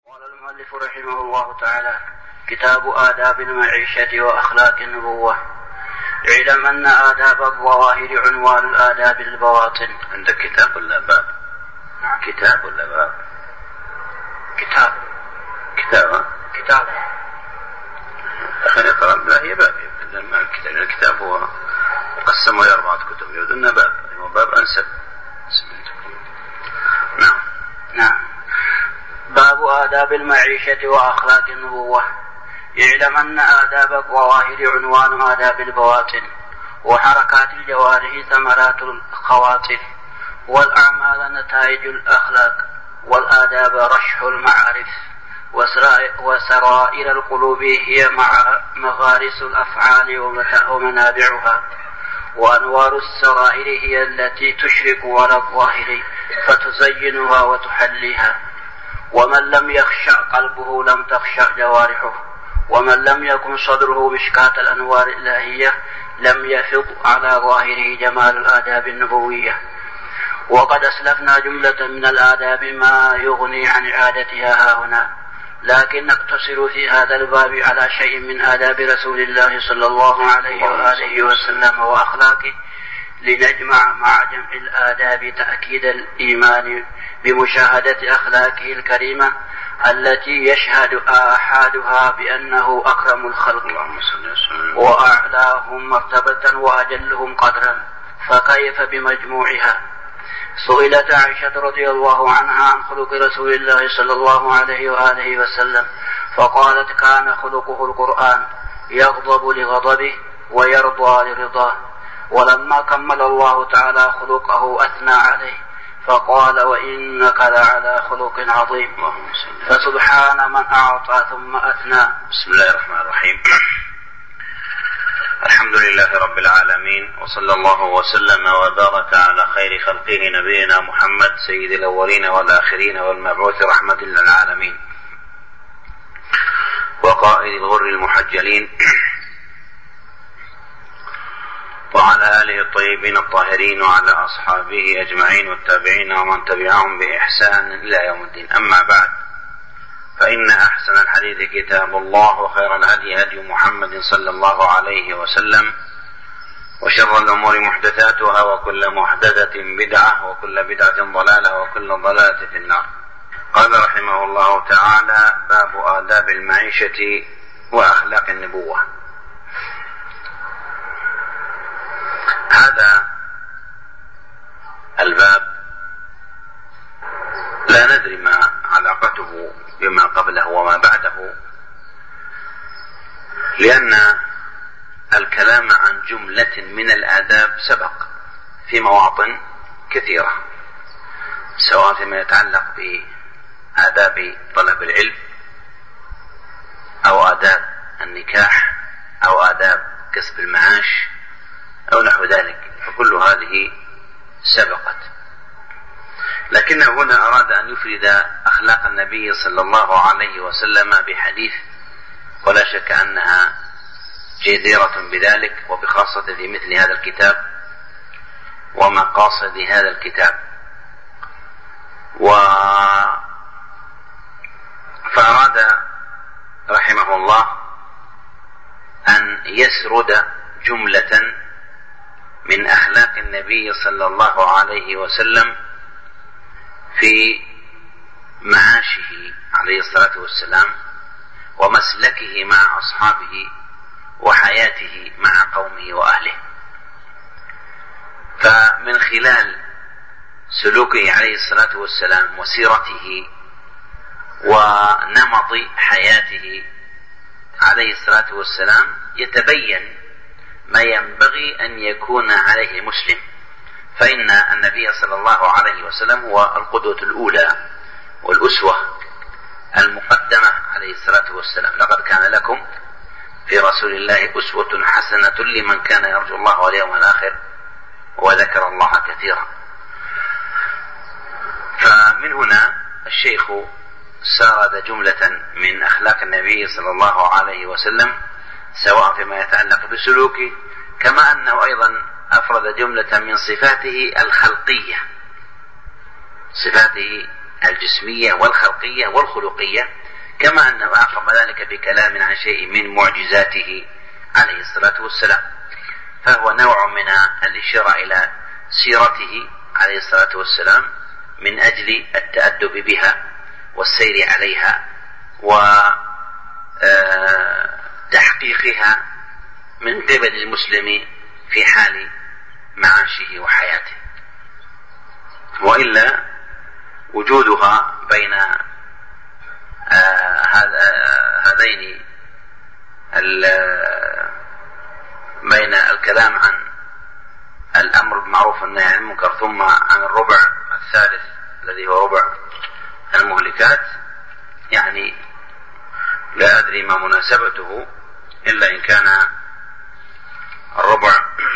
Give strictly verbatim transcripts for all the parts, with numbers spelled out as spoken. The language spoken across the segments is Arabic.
قال المؤلف رحمه الله تعالى: كتاب آداب المعيشة وأخلاق النبوة. اعلم أن آداب الظواهر عنوان الآداب البواطن. عندك كتاب ولا باب؟ نعم. كتاب ولا باب؟ كتاب. كتاب كتاب. خلينا نقرأ. لا هي باب. لما الكتاب الكتاب هو قسمه إلى أربعة كتب، يقول لنا باب، هو باب أنسب. نعم. نعم. باب آداب المعيشة وأخلاق النبوة. اعلم أن آداب الظواهر عنوان آداب البواطن، وحركات الجوارح ثمرات الخواطر، والأعمال نتائج الأخلاق، والآداب رشح المعارف، وسرائر القلوب هي مع مغارس الأفعال ومنابعها، وأنوار السرائر هي التي تشرق على الظاهر فتزينها وتحليها. ومن لم يخشع قلبه لم تخشع جوارحه، ومن لم يكن صدره مشكاة الأنوار الإلهية لم يفض على ظاهره جمال الآداب النبوية. وقد أسلفنا جملة من الآداب ما يغني عن إعادتها هنا، لكن نقتصر في هذا الباب على شيء من آداب رسول الله صلى الله عليه وآله وسلم وأخلاقه، لنجمع مع جمع الآداب تأكيد الإيمان بمشاهدة أخلاقه الكريمة التي يشهد آحادها بأنه أكرم الخلق وأعلاهم مرتبة وأجلهم قدرا، فكيف بمجموعها؟ سئلت عائشة رضي الله عنها عن خلق رسول الله صلى الله عليه وآله وسلم، فقالت: كان خلقه القرآن، يغضب لغضبه ويرضى لرضاه. ولما كمل الله تعالى خلقه أثنى عليه فقال: وإنك لعلى خلق عظيم. فسبحان من أعطى ثم أثنى. بسم الله الرحمن الرحيم. الحمد لله رب العالمين، وصلى الله وسلم وبارك على خير خلقه نبينا محمد سيد الأولين والآخرين والمبعوث رحمة للعالمين، وقائد الغر المحجلين، وعلى آله الطيبين الطاهرين، وعلى أصحابه أجمعين والتابعين ومن تبعهم بإحسان إلى يوم الدين. أما بعد، فإن أحسن الحديث كتاب الله، وخير الهدي هدي محمد صلى الله عليه وسلم، وشر الأمور محدثاتها، وكل محدثة بدعة، وكل بدعة ضلالة، وكل ضلالة في النار. قال رحمه الله تعالى: باب آداب المعيشة وأخلاق النبوة. هذا الباب لا ندري ما علاقته بما قبله وما بعده، لأن الكلام عن جملة من الآداب سبق في مواطن كثيرة، سواء فيما يتعلق بآداب طلب العلم، أو آداب النكاح، أو آداب كسب المعاش، أو نحو ذلك، فكل هذه سبقت. لكنه هنا أراد أن يفرد أخلاق النبي صلى الله عليه وسلم بحديث، ولا شك أنها جديرة بذلك، وبخاصة في مثل هذا الكتاب ومقاصد هذا الكتاب. و... فأراد رحمه الله أن يسرد جملة من أخلاق النبي صلى الله عليه وسلم في معاشه عليه الصلاة والسلام، ومسلكه مع أصحابه، وحياته مع قومه وأهله. فمن خلال سلوكه عليه الصلاة والسلام وسيرته ونمط حياته عليه الصلاة والسلام يتبين ما ينبغي أن يكون عليه مسلم. فإن النبي صلى الله عليه وسلم هو القدوة الأولى والأسوة المقدمة عليه الصلاة والسلام. لقد كان لكم في رسول الله أسوة حسنة لمن كان يرجو الله واليوم الآخر وذكر الله كثيرا. فمن هنا الشيخ سارد جملة من أخلاق النبي صلى الله عليه وسلم، سواء فيما يتعلق بسلوكه، كما أنه أيضا أفرد جملة من صفاته الخلقية، صفاته الجسمية والخلقية والخلقية، كما أنه أعقب ذلك بكلام عن شيء من معجزاته عليه الصلاة والسلام، فهو نوع من الإشارة إلى سيرته عليه الصلاة والسلام من أجل التأدب بها والسير عليها وتحقيقها من قبل المسلم في حال معاشه وحياته. وإلا وجودها بين هذين بين الكلام عن الأمر بالمعروف والنهي عن المنكر ثم عن الربع الثالث الذي هو ربع المهلكات، يعني لا أدري ما مناسبته، إلا إن كان الربع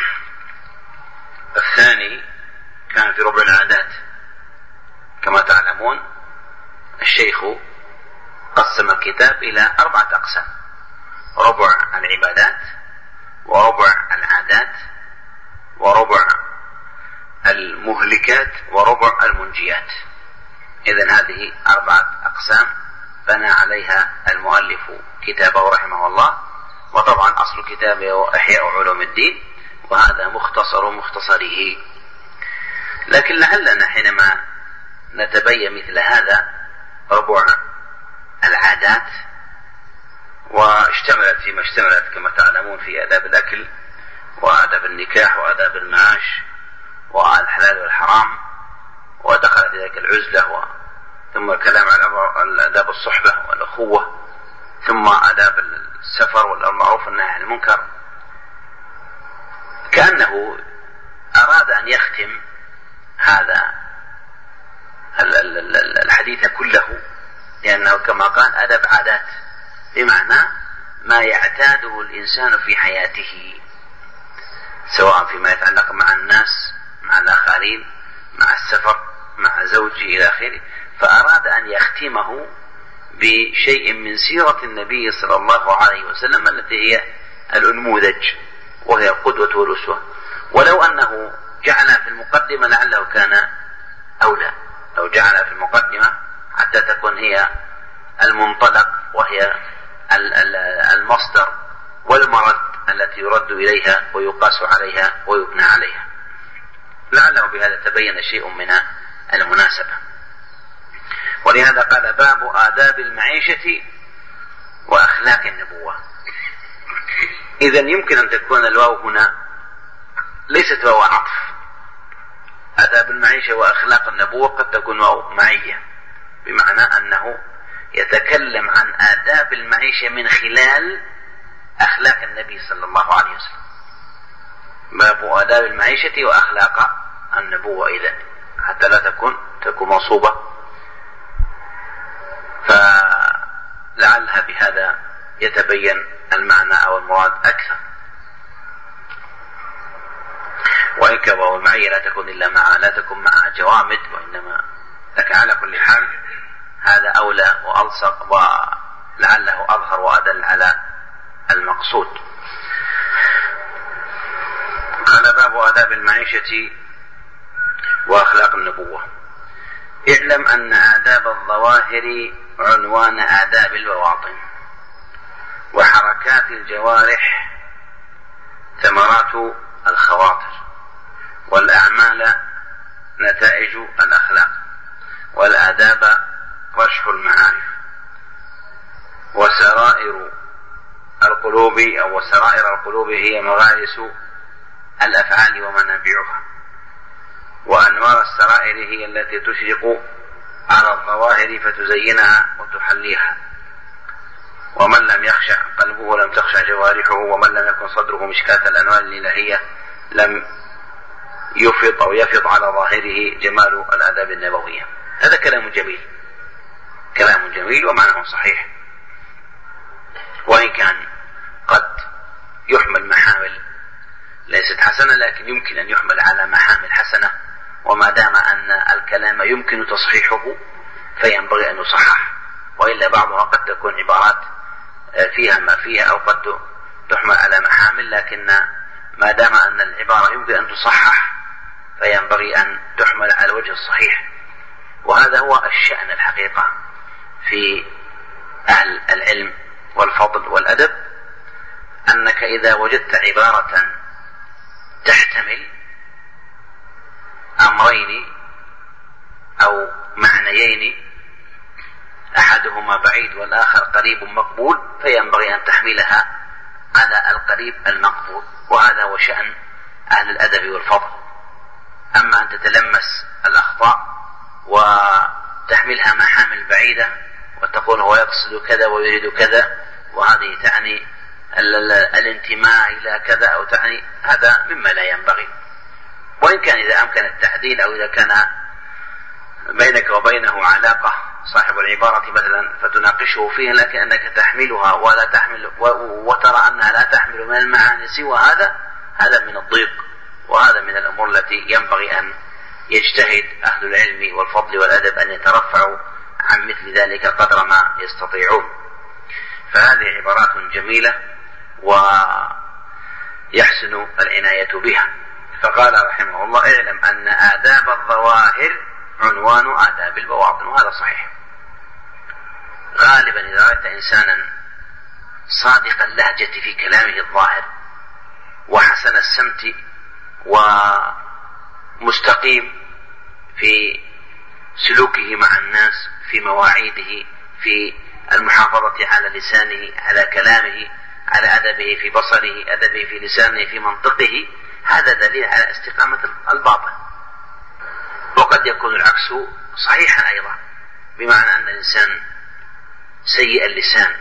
الثاني كان في ربع العادات. كما تعلمون الشيخ قسم الكتاب إلى أربعة أقسام: ربع العبادات، وربع العادات، وربع المهلكات، وربع المنجيات. إذن هذه أربعة أقسام بنى عليها المؤلف كتابه رحمه الله، وطبعا أصل كتابه إحياء علوم الدين، وهذا مختصر مختصره. لكن لعلنا حينما نتبين مثل هذا ربع العادات، واشتملت فيما اشتملت كما تعلمون في آداب الأكل وآداب النكاح وآداب المعاش والحلال والحرام، ودخل في ذلك العزلة، ثم الكلام عن آداب الصحبة والأخوة، ثم آداب السفر والمعروف والنهي عن المنكر. كأنه أراد أن يختم هذا الحديث كله، لأنه كما قال آداب عادات، بمعنى ما يعتاده الإنسان في حياته، سواء فيما يتعلق مع الناس، مع الآخرين، مع السفر، مع زوجه إلى آخره. فأراد أن يختمه بشيء من سيرة النبي صلى الله عليه وسلم التي هي الأنموذج وهي القدوة والأسوة. ولو أنه جعلها في المقدمة لعله كان أولى، لو جعلها في المقدمة حتى تكون هي المنطلق وهي المصدر والمرد التي يرد إليها ويقاس عليها ويبنى عليها، لعله بهذا تبين شيء من المناسبة. ولهذا قال: باب آداب المعيشة وأخلاق النبوة. إذن يمكن أن تكون الواو هنا ليست واو عطف. آداب المعيشة وأخلاق النبوة قد تكون واو معية، بمعنى أنه يتكلم عن آداب المعيشة من خلال أخلاق النبي صلى الله عليه وسلم. باب آداب المعيشة وأخلاق النبوة، إذن حتى لا تكون تكون منصوبة، فلعلها بهذا يتبين المعنى أو المراد أكثر. وإن كان المعية لا تكون إلا مع لا تكون مع جوامد، وإنما لك على كل حال هذا أولى وألصق ولعله أظهر وأدل على المقصود. قال: باب آداب المعيشة وأخلاق النبوة. اعلم أن آداب الظواهر عنوان آداب البواطن، وحركات الجوارح ثمرات الخواطر، والأعمال نتائج الأخلاق، والآداب رشح المعارف، وسرائر القلوب أو سرائر القلوب هي مغارس الأفعال ومنابعها، وأنوار السرائر هي التي تشرق على الظواهر فتزينها وتحليها. ومن لم يخشع قلبه لم تخشع جوارحه، ومن لم يكن صدره مشكاة الأنوار الإلهية لم يفض أو يفض على ظاهره جمال الآداب النبوية. هذا كلام جميل، كلام جميل ومعناه صحيح، وإن كان قد يحمل محامل ليست حسنة، لكن يمكن أن يحمل على محامل حسنة، وما دام أن الكلام يمكن تصحيحه فينبغي أن يصحح، وإلا بعضها قد تكون عبارات فيها ما فيها أو قد تحمل على محامل، لكن ما دام أن العبارة يمكن أن تصحح فينبغي أن تحمل على الوجه الصحيح. وهذا هو الشأن الحقيقة في أهل العلم والفضل والأدب، أنك إذا وجدت عبارة تحتمل أمرين أو معنيين أحدهما بعيد والآخر قريب مقبول، فينبغي أن تحملها على القريب المقبول، وهذا هو شأن أهل الأدب والفضل. أما أن تتلمس الأخطاء وتحملها محامل بعيدة وتقول هو يقصد كذا ويريد كذا، وهذه تعني الانتماء إلى كذا أو تعني، هذا مما لا ينبغي. وإن كان إذا أمكن التعديل أو إذا كان بينك وبينه علاقة صاحب العبارة مثلا فتناقشه فيها، لكن أنك تحملها ولا تحمل وترى أنها لا تحمل من المعاني سوى هذا، هذا من الضيق، وهذا من الأمور التي ينبغي أن يجتهد أهل العلم والفضل والأدب أن يترفعوا عن مثل ذلك قدر ما يستطيعون. فهذه عبارات جميلة ويحسن العناية بها. فقال رحمه الله: اعلم أن آداب الظواهر عنوان آداب البواطن. وهذا صحيح. غالبا إذا رأيت إنسانا صادق اللهجة في كلامه الظاهر وحسن السمت ومستقيم في سلوكه مع الناس، في مواعيده، في المحافظة على لسانه، على كلامه، على أدبه في بصره، أدبه في لسانه، في منطقه، هذا دليل على استقامة الباطن. وقد يكون العكس صحيحا أيضا، بمعنى أن الإنسان سيء اللسان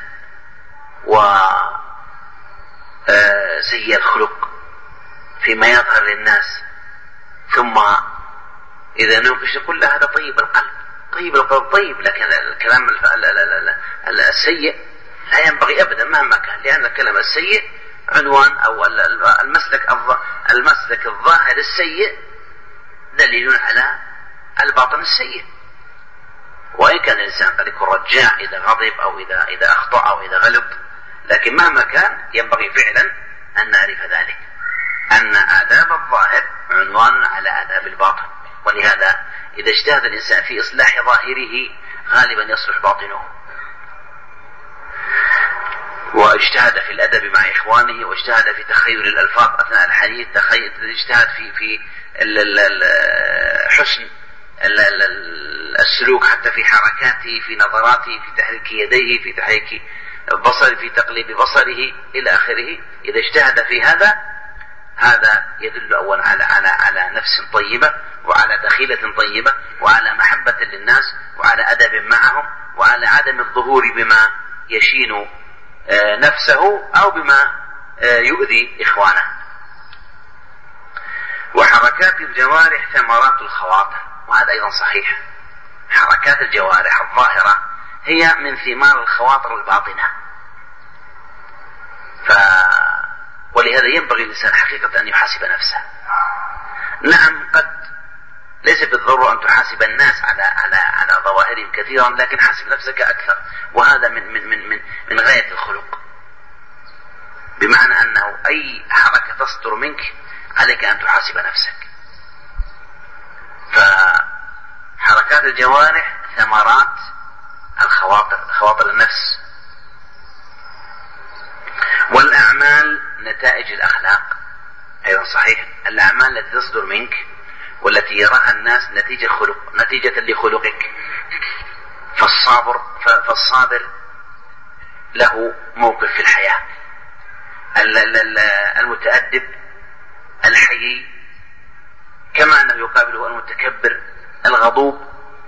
وسيء الخلق فيما يظهر للناس، ثم إذا نوقش يقول له هذا طيب القلب، طيب القلب طيب، لكن الكلام السيء لا ينبغي أبدا مهما كان، لأن الكلام السيء عنوان أو المسلك المسلك الظاهر السيء دليل على الباطن السيء. وإن كان الإنسان قد يكون رجاع إذا غضب أو إذا إذا أخطأ أو إذا غلط، لكن مهما كان ينبغي فعلا أن نعرف ذلك، أن آداب الظاهر عنوان على آداب الباطن. ولهذا إذا اجتهد الإنسان في إصلاح ظاهره غالبا يصلح باطنه، واجتهد في الأدب مع إخوانه، واجتهد في تخيل الألفاظ أثناء الحديث، اجتهد في في حسن السلوك حتى في حركاته، في نظراته، في تحريك يديه، في تحريك بصره، في تقليب بصره إلى آخره. إذا اجتهد في هذا، هذا يدل أولا على على على نفس طيبة، وعلى دخيلة طيبة، وعلى محبة للناس، وعلى أدب معهم، وعلى عدم الظهور بما يشين نفسه أو بما يؤذي إخوانه. وحركات الجوارح ثمرات الخواطر. وهذا أيضا صحيح. حركات الجوارح الظاهرة هي من ثمار الخواطر الباطنة. ف... ولهذا ينبغي الإنسان حقيقة أن يحاسب نفسه. نعم، قد ليس بالضرورة أن تحاسب الناس على على على ظواهرهم كثيرا، لكن حاسب نفسك أكثر، وهذا من من من من, من غاية الخلق، بمعنى أنه أي حركة تصدر منك عليك أن تحاسب نفسك. فحركات الجوارح ثمرات الخواطر، خواطر النفس. والأعمال نتائج الأخلاق. أيضا صحيح، الأعمال التي تصدر منك والتي يراها الناس نتيجة خلق، نتيجة لخلقك. فالصابر فالصابر له موقف في الحياة، المتأدب الحيي، كما أنه يقابله المتكبر الغضوب.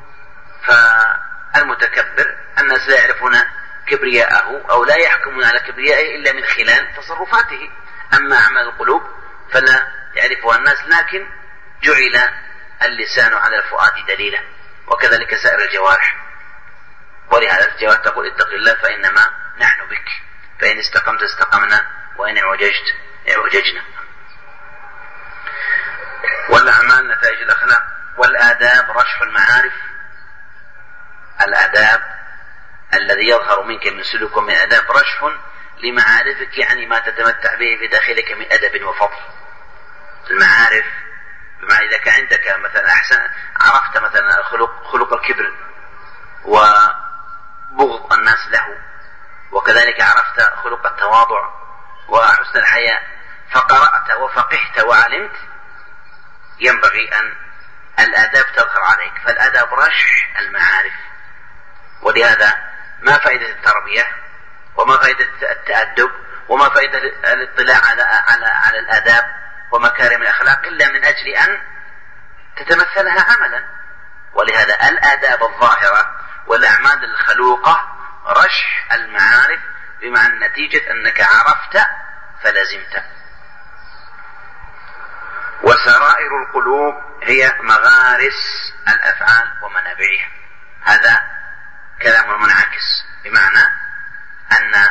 فالمتكبر الناس لا يعرفون كبرياءه أو لا يحكمون على كبريائه إلا من خلال تصرفاته. أما أعمال القلوب فلا يعرفها الناس، لكن جعل اللسان على الفؤاد دليلا، وكذلك سائر الجوارح. ولهذا الجوارح تقول: اتق الله فإنما نحن بك، فإن استقمت استقمنا، وإن اعوججت اعوججنا. والأعمال نتائج الأخلاق. والآداب رشح المعارف. الآداب الذي يظهر منك من سلوك ومن أداب رشح لمعارفك، يعني ما تتمتع به في داخلك من أدب وفضل. المعارف بما إذا كان عندك مثلا أحسن عرفت مثلا خلق, خلق الكبر وبغض الناس له، وكذلك عرفت خلق التواضع وحسن الحياء، فقرأت وفقهت وعلمت، ينبغي أن الآداب تظهر عليك. فالآداب رشح المعارف. ولهذا ما فائدة التربية وما فائدة التأدب وما فائدة الاطلاع على, على, على الآداب ومكارم الأخلاق إلا من أجل أن تتمثلها عملا. ولهذا الآداب الظاهرة والأعمال الخلوقة رشح المعارف، بمعنى نتيجة أنك عرفت فلزمت. وسرائر القلوب هي مغارس الأفعال ومنابعها. هذا كلام منعكس، بمعنى أن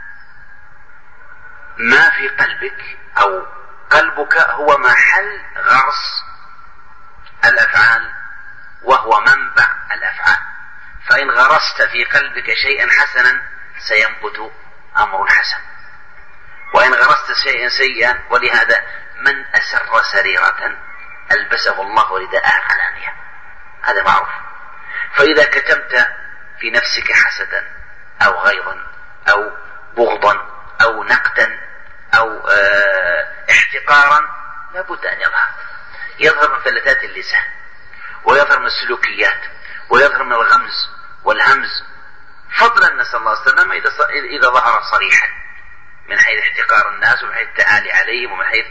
ما في قلبك أو قلبك هو محل غرس الأفعال وهو منبع الأفعال. فإن غرست في قلبك شيئا حسنا سينبت أمر حسن، وإن غرست شيئا سيئا. ولهذا من أسر سريرة ألبسه الله رداء علانية، هذا معروف. فإذا كتمت في نفسك حسدا أو غيظا أو بغضا أو نقدا أو اه احتقارا لابد أن يظهر يظهر من فلتات اللسان، ويظهر من السلوكيات، ويظهر من الغمز والهمز، فضلا نسأل الله السلامة إذا, إذا ظهر صريحا من حيث احتقار الناس ومن حيث التعالي عليهم ومن حيث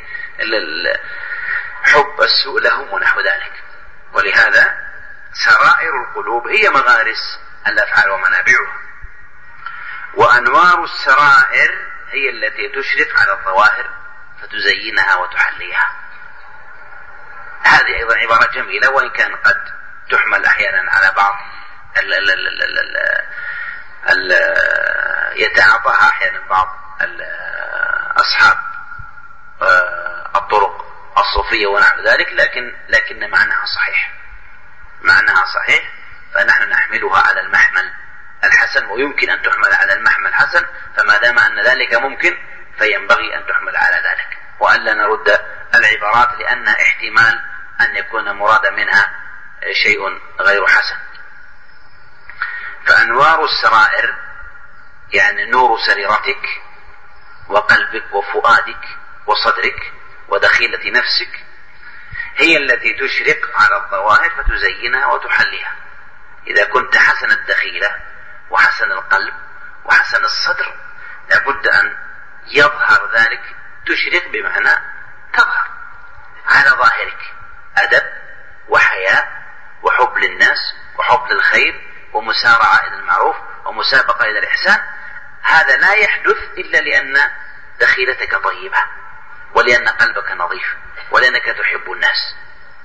حب السوء لهم ونحو ذلك. ولهذا سرائر القلوب هي مغارس الأفعال ومنابعها. وأنوار السرائر هي التي تشرف على الظواهر فتزينها وتحليها. هذه أيضا عبارة جميلة، وإن كان قد تحمل أحيانا على بعض ال ال ال ال ال ال يتعاطاها أحيانا بعض أصحاب الطرق الصوفية ونحو ذلك، لكن لكن معناها صحيح، معناها صحيح. فنحن نحملها على المحمل الحسن، ويمكن أن تحمل على المحمل الحسن، فما دام أن ذلك ممكن فينبغي أن تحمل على ذلك، وألا نرد العبارات لأن احتمال أن يكون مراد منها شيء غير حسن. فأنوار السرائر يعني نور سريرتك وقلبك وفؤادك وصدرك ودخيلة نفسك هي التي تشرق على الظواهر فتزينها وتحليها. إذا كنت حسن الدخيلة وحسن القلب وحسن الصدر لابد أن يظهر ذلك، تشرق بمعنى تظهر على ظاهرك أدب وحياء وحب للناس وحب للخير ومسارعة إلى المعروف ومسابقة إلى الإحسان. هذا لا يحدث إلا لأن دخيلتك طيبة، ولأن قلبك نظيف، ولأنك تحب الناس.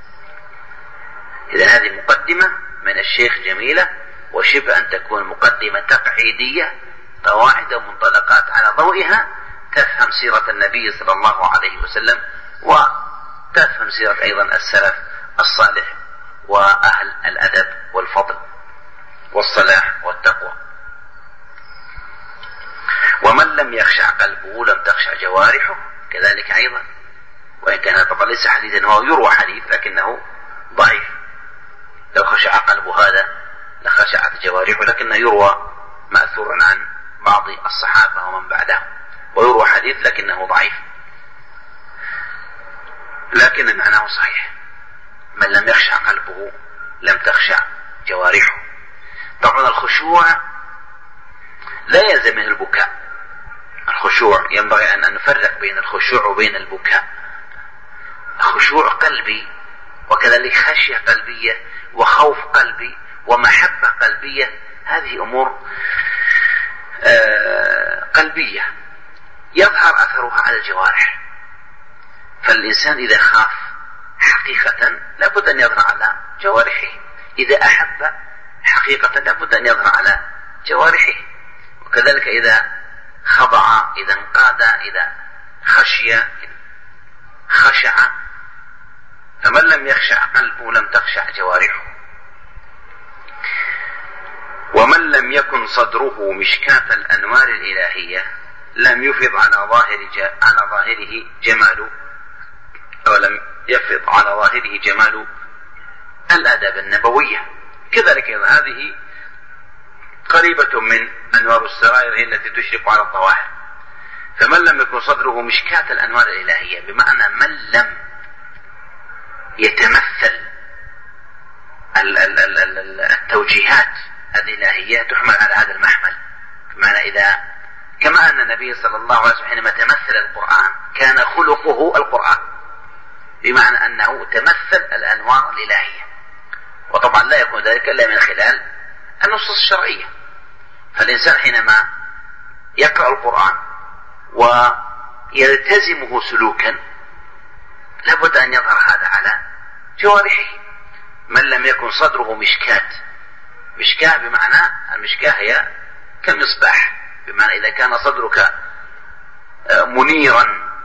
إذا هذه مقدمة من الشيخ جميلة، وشبه أن تكون مقدمة تقعيدية، قواعد ومنطلقات على ضوئها تفهم سيرة النبي صلى الله عليه وسلم، وتفهم سيرة أيضا السلف الصالح وأهل الأدب والفضل والصلاح والتقوى. ومن لم يخشع قلبه لم تخشع جوارحه، كذلك أيضا، وإن كان طبعا ليس حديثا، هو يروى حديث لكنه ضعيف. لو خشع قلبه هذا لخشعت جوارحه، لكنه يروى مأثور عن بعض الصحابة ومن بعدهم، ويروى حديث لكنه ضعيف، لكن معناه صحيح. من لم يخشع قلبه لم تخشع جوارحه. طبعا الخشوع لا يلزم من البكاء. الخشوع ينبغي أن نفرق بين الخشوع وبين البكاء. خشوع قلبي، وكذلك خشية قلبية وخوف قلبي ومحبة قلبية، هذه أمور قلبية يظهر أثرها على الجوارح. فالإنسان إذا خاف حقيقة لابد أن يظهر على جوارحه، إذا أحب حقيقة لابد أن يظهر على جوارحه، وكذلك إذا خضع، إذا انقاد، إذا خشي، خشع. فمن لم يخشع قلبه لم تخشع جوارحه. ومن لم يكن صدره مشكاة الأنوار الإلهية لم يفض على ظاهر على ظاهره جماله، أو لم يفض على ظاهره جمال الآداب النبوية. كذلك هذه قريبة من أنوار السرائر هي التي تشرق على الظواهر. فمن لم يكن صدره مشكاة الأنوار الإلهية، بمعنى من لم يتمثل التوجيهات الإلهية تحمل على هذا المحمل. بمعنى إذا كما أن النبي صلى الله عليه وسلم حينما تمثل القرآن كان خلقه القرآن، بمعنى أنه تمثل الأنوار الإلهية، وطبعا لا يكون ذلك إلا من خلال النصوص الشرعية. فالإنسان حينما يقرأ القرآن ويلتزمه سلوكا لابد أن يظهر هذا على جوارحه. من لم يكن صدره مشكاة، مشكاة بمعنى المشكاة هي كالمصباح، بمعنى إذا كان صدرك منيرا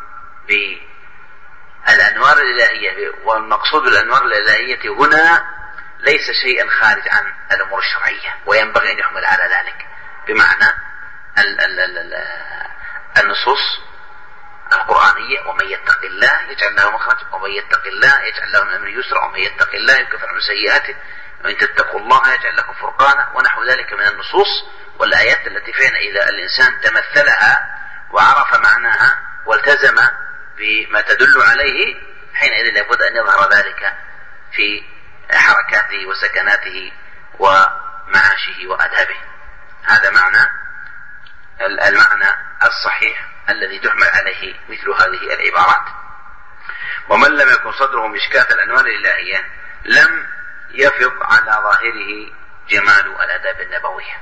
بالأنوار الإلهية، والمقصود بالأنوار الإلهية هنا ليس شيئا خارج عن الأمور الشرعية، وينبغي أن يحمل على ذلك، بمعنى ال ال ال ال النصوص القرآنية: ومن يتق الله يجعل له مخرج، ومن يتق الله يجعل له من أمره يسرا، ومن يتق الله يكفر عنه سيئاته، وإن تتقوا الله يجعل لكم فرقانا، ونحو ذلك من النصوص والآيات التي فينا إذا الإنسان تمثلها وعرف معناها والتزم بما تدل عليه حينئذ لابد أن يظهر ذلك في حركاته وسكناته ومعاشه وآدابه. هذا معنى المعنى الصحيح الذي تحمل عليه مثل هذه العبارات. ومن لم يكن صدره مشكاة الأنوار الإلهية لم يفض على ظاهره جمال الآداب النبوية،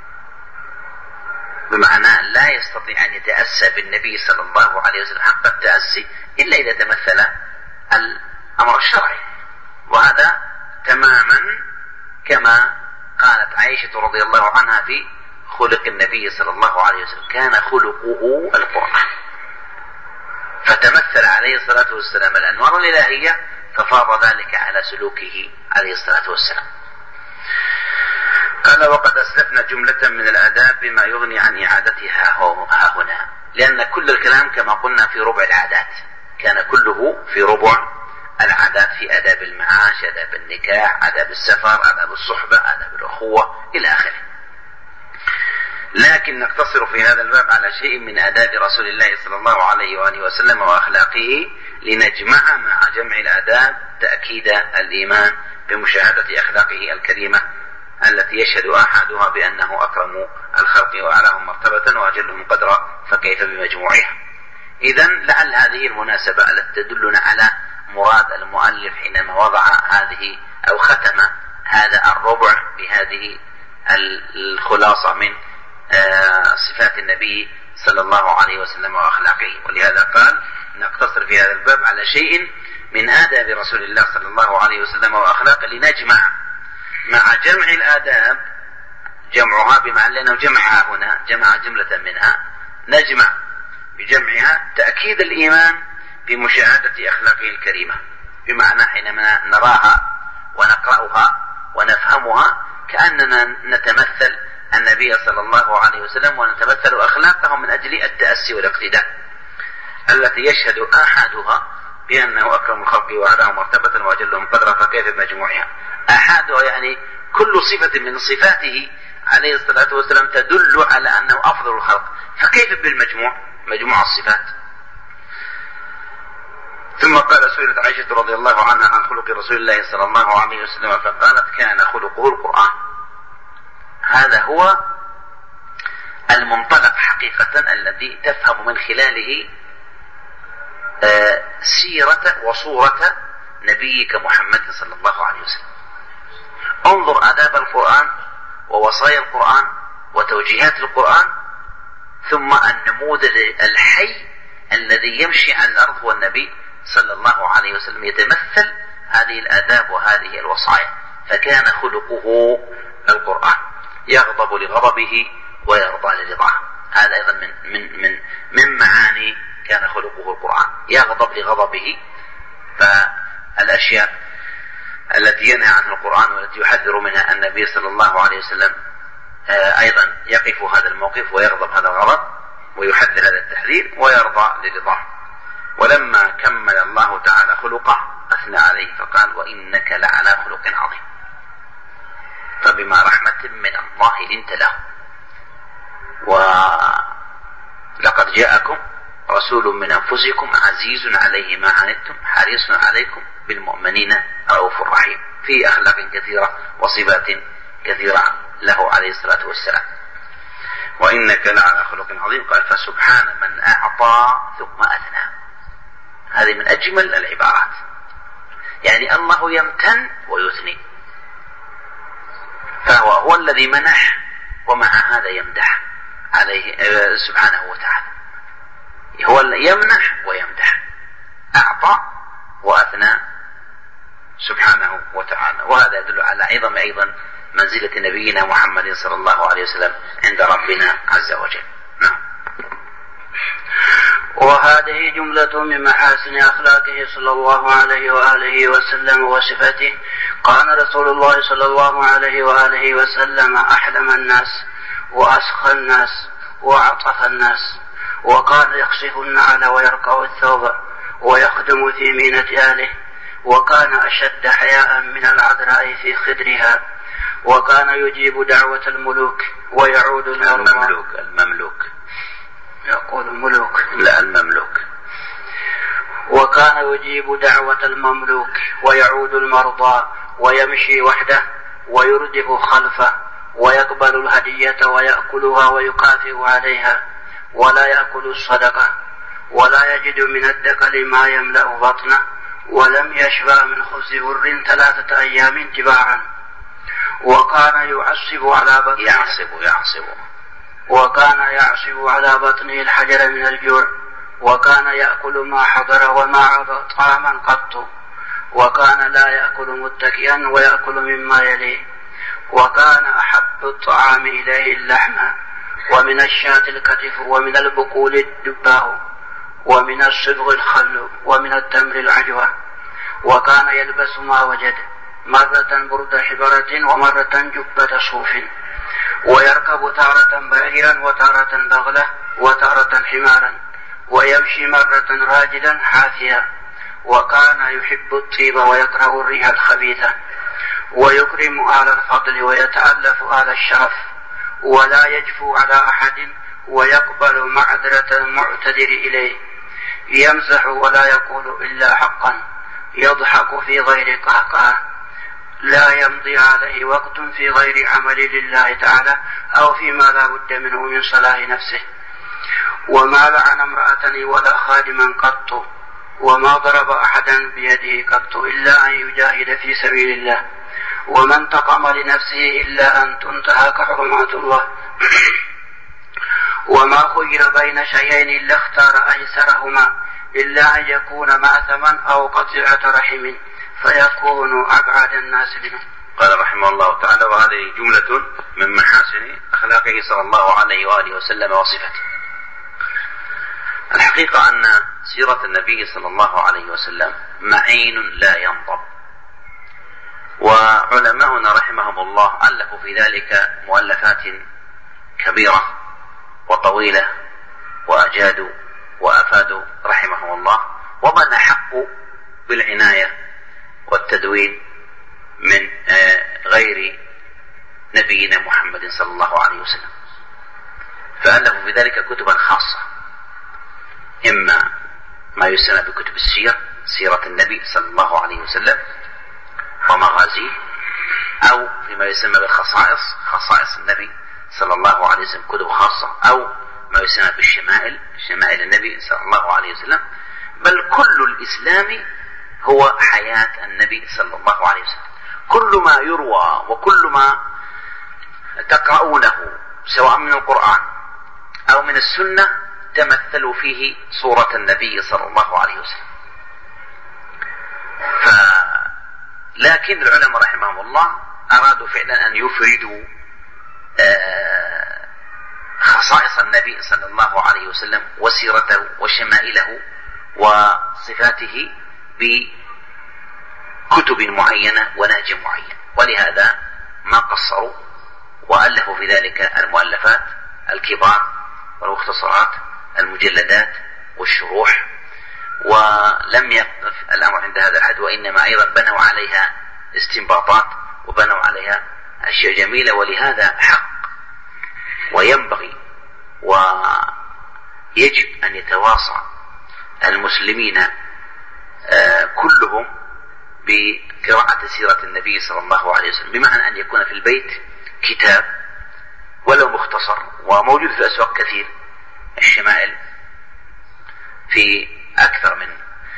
بمعنى لا يستطيع أن يتأسى بالنبي صلى الله عليه وسلم حق التأسي إلا إذا تمثل الأمر الشرعي. وهذا تماما كما قالت عائشة رضي الله عنها في خلق النبي صلى الله عليه وسلم: كان خلقه القرآن. فتمثل عليه الصلاة والسلام الأنوار الإلهية ففاض ذلك على سلوكه عليه الصلاة والسلام. قال: وقد أسلفنا جملة من الآداب بما يغني عن إعادتها ها هنا، لأن كل الكلام كما قلنا في ربع العادات، كان كله في ربع العادات، في آداب المعاش، آداب النكاح، آداب السفر، آداب الصحبة، آداب الأخوة إلى آخره. لكن نقتصر في هذا الباب على شيء من آداب رسول الله صلى الله عليه وآله وسلم وأخلاقه، لنجمع مع جمع الآداب تأكيد الإيمان بمشاهدة أخلاقه الكريمة التي يشهد أحدها بأنه أكرم الخلق وأعلاهم مرتبة وأجلهم قدرا، فكيف بمجموعها. إذن لعل هذه المناسبة التي تدلنا على مراد المؤلف حينما وضع هذه أو ختم هذا الربع بهذه الخلاصة من صفات النبي صلى الله عليه وسلم وأخلاقه. ولهذا قال: نقتصر في هذا الباب على شيء من آداب رسول الله صلى الله عليه وسلم وأخلاقه، لنجمع مع جمع الآداب، جمعها بمعنى أنه جمعها هنا جمع جملة منها، نجمع بجمعها تأكيد الإيمان بمشاهدة أخلاقه الكريمة، بمعنى حينما نراها ونقرأها ونفهمها كأننا نتمثل النبي صلى الله عليه وسلم ونتمثل أخلاقه من أجل التأسي والاقتداء، التي يشهد أحدها بأنه أكرم الخلق وأعلاهم مرتبة وأجلهم قدرا، فكيف بمجموعها. أحدها يعني كل صفة من صفاته عليه الصلاة والسلام تدل على أنه أفضل الخلق، فكيف بالمجموع، مجموع الصفات. ثم قال: سئلت عائشة رضي الله عنها عن خلق رسول الله صلى الله عليه وسلم فقالت: كان خلقه القرآن. هذا هو المنطلق حقيقة الذي تفهم من خلاله سيرة وصورة نبيك محمد صلى الله عليه وسلم. انظر آداب القرآن ووصايا القرآن وتوجيهات القرآن، ثم النموذج الحي الذي يمشي على الأرض هو النبي صلى الله عليه وسلم، يتمثل هذه الآداب وهذه الوصايا. فكان خلقه القرآن، يغضب لغضبه ويرضى لرضاه. هذا أيضا من من من من معاني كان خلقه القرآن، يغضب لغضبه. فالأشياء التي ينهى عنها القرآن والتي يحذر منها النبي صلى الله عليه وسلم أيضا يقف هذا الموقف ويغضب هذا الغضب ويحذر هذا التحذير ويرضى لرضاه. ولما كمل الله تعالى خلقه أثنى عليه فقال وإنك لعلى خلق عظيم. فبما رحمة من الله لنت له. ولقد جاءكم رسول من أنفسكم عزيز عليه ما عنتم حريص عليكم بالمؤمنين رؤوف رحيم، في أخلاق كثيرة وصفات كثيرة له عليه الصلاة والسلام. وإنك لعلى خلق عظيم. قال فسبحان من أعطى ثم أثنى. هذه من أجمل العبارات، يعني الله يمتن ويثني، فهو هو الذي منح ومع هذا يمدح عليه سبحانه وتعالى. هو يمنح ويمدح، أعطى وأثنى سبحانه وتعالى. وهذا يدل على عظم أيضا منزلة نبينا محمد صلى الله عليه وسلم عند ربنا عز وجل. نعم. وهذه جملة من محاسن أخلاقه صلى الله عليه وآله وسلم وصفاته. قال رسول الله صلى الله عليه وآله وسلم أحلم الناس وأسخى الناس وعطف الناس، وكان يخصف النعل ويرقع الثوب ويخدم في مينة أهله، وكان أشد حياء من العذراء في خدرها، وكان يجيب دعوة الملوك ويعود المملوك المملوك يقول ملوك لا المملوك وكان يجيب دعوة المملوك ويعود المرضى ويمشي وحده ويردف خلفه ويقبل الهدية ويأكلها ويكافئ عليها ولا يأكل الصدقة ولا يجد من الدقل ما يملأ بطنه، ولم يشبع من خبز بر ثلاثة أيام تباعا، وكان يعصب على بطنه يعصب يعصب وكان يعصب على بطنه الحجر من الجوع، وكان يأكل ما حضر وما عض طعاما قط، وكان لا يأكل متكئا ويأكل مما يليه، وكان أحب الطعام إليه اللحم، ومن الشاة الكتف، ومن البقول الدباء، ومن الصبغ الخل، ومن التمر العجوة، وكان يلبس ما وجد، مرة برد حبرة ومرة جبة صوف، ويركب تارة بعيرا وتارة بغلة وتارة حمارا، ويمشي مرة راجلا حافيا، وكان يحب الطيب ويكره الريح الخبيثة، ويكرم أهل الفضل ويتألف أهل الشرف، ولا يجفو على أحد، ويقبل معذرة المعتذر إليه، يمزح ولا يقول إلا حقا، يضحك في غير قهقه، لا يمضي عليه وقت في غير عمل لله تعالى أو فيما لا بد منه من صلاح نفسه، وما لعن امرأة ولا خادما قط، وما ضرب أحدا بيده قط إلا أن يجاهد في سبيل الله، وما انتقم لنفسه إلا أن تنتهك حرمات الله، وما خير بين شيئين إلا اختار أيسرهما إلا أن يكون مأثما أو قطيعة رحم فيكون أبعد الناس منه. قال رحمه الله تعالى وهذه جملة من محاسن أخلاقه صلى الله عليه وآله وسلم وصفته. الحقيقة أن سيرة النبي صلى الله عليه وسلم معين لا ينضب، وعلماؤنا رحمهم الله ألفوا في ذلك مؤلفات كبيرة وطويلة وأجادوا وأفادوا رحمهم الله، ومن أحق بالعناية والتدوين من غير نبينا محمد صلى الله عليه وسلم، فألفوا في ذلك كتبا خاصة، إما ما يسمى بكتب السير، سيرة النبي صلى الله عليه وسلم ومغازيه، أو فيما يسمى بالخصائص، خصائص النبي صلى الله عليه وسلم كتب خاصة، أو ما يسمى بالشمائل، شمائل النبي صلى الله عليه وسلم. بل كل الإسلام هو حياة النبي صلى الله عليه وسلم، كل ما يروى وكل ما تقرؤونه سواء من القرآن أو من السنة تمثلوا فيه صورة النبي صلى الله عليه وسلم. ف... لكن العلماء رحمهم الله أرادوا فعلا أن يفردوا خصائص النبي صلى الله عليه وسلم وسيرته وشمائله وصفاته بكتب معينة ونهج معين، ولهذا ما قصروا وألفوا في ذلك المؤلفات الكبار والمختصرات، المجلدات والشروح ولم يقف الأمر عند هذا الحد، وإنما أيضا بنوا عليها استنباطات وبنوا عليها أشياء جميلة. ولهذا حق وينبغي ويجب أن يتواصى المسلمين كلهم بقراءة سيرة النبي صلى الله عليه وسلم، بمعنى أن يكون في البيت كتاب ولو مختصر، وموجود في الأسواق كثير الشمائل في أكثر من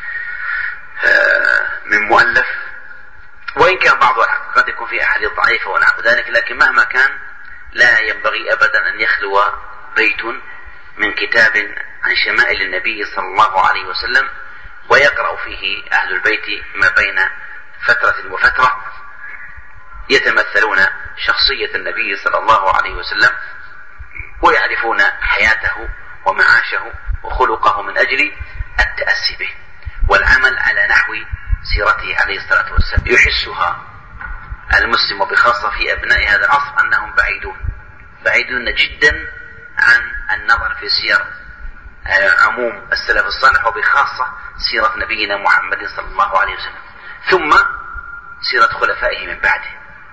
من مؤلف، وإن كان بعضها قد يكون فيه أحاديث ضعيفة ونحو ذلك، لكن مهما كان لا ينبغي أبدا أن يخلو بيت من كتاب عن شمائل النبي صلى الله عليه وسلم ويقرأ فيه أهل البيت ما بين فترة وفترة يتمثلون شخصية النبي صلى الله عليه وسلم ويعرفون حياته ومعاشه وخلقه من أجل التأسي به والعمل على نحو سيرته عليه الصلاة والسلام. يحسها المسلم وبخاصة في أبناء هذا العصر أنهم بعيدون بعيدون جدا عن النظر في سير عموم السلف الصالح، وبخاصة سيرة نبينا محمد صلى الله عليه وسلم، ثم سيرة خلفائه من بعده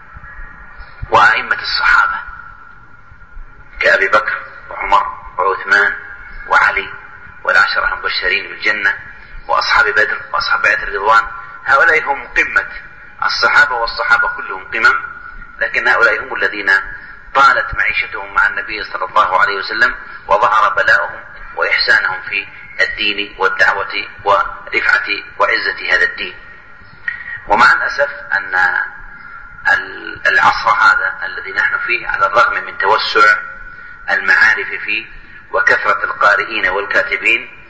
وأئمة الصحابة كأبي بكر وعمر وعثمان وعلي والعشرة المبشرين بالجنة وأصحاب بدر وأصحاب بيعة الرضوان. هؤلاء هم قمة الصحابة، والصحابة كلهم قمم، لكن هؤلاء هم الذين طالت معيشتهم مع النبي صلى الله عليه وسلم وظهر بلاؤهم وإحسانهم في الدين والدعوة ورفعة وعزة هذا الدين. ومع الأسف أن العصر هذا الذي نحن فيه على الرغم من توسع المعارف فيه وكثرة القارئين والكاتبين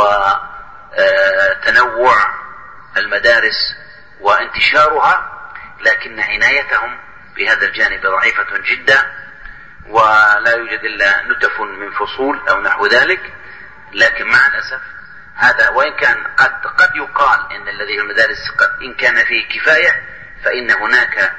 وتنوع المدارس وانتشارها، لكن عنايتهم بهذا الجانب ضعيفة جدا، ولا يوجد إلا نتف من فصول أو نحو ذلك. لكن مع الأسف هذا وإن كان قد, قد يقال إن الذي في المدارس قد إن كان فيه كفاية، فإن هناك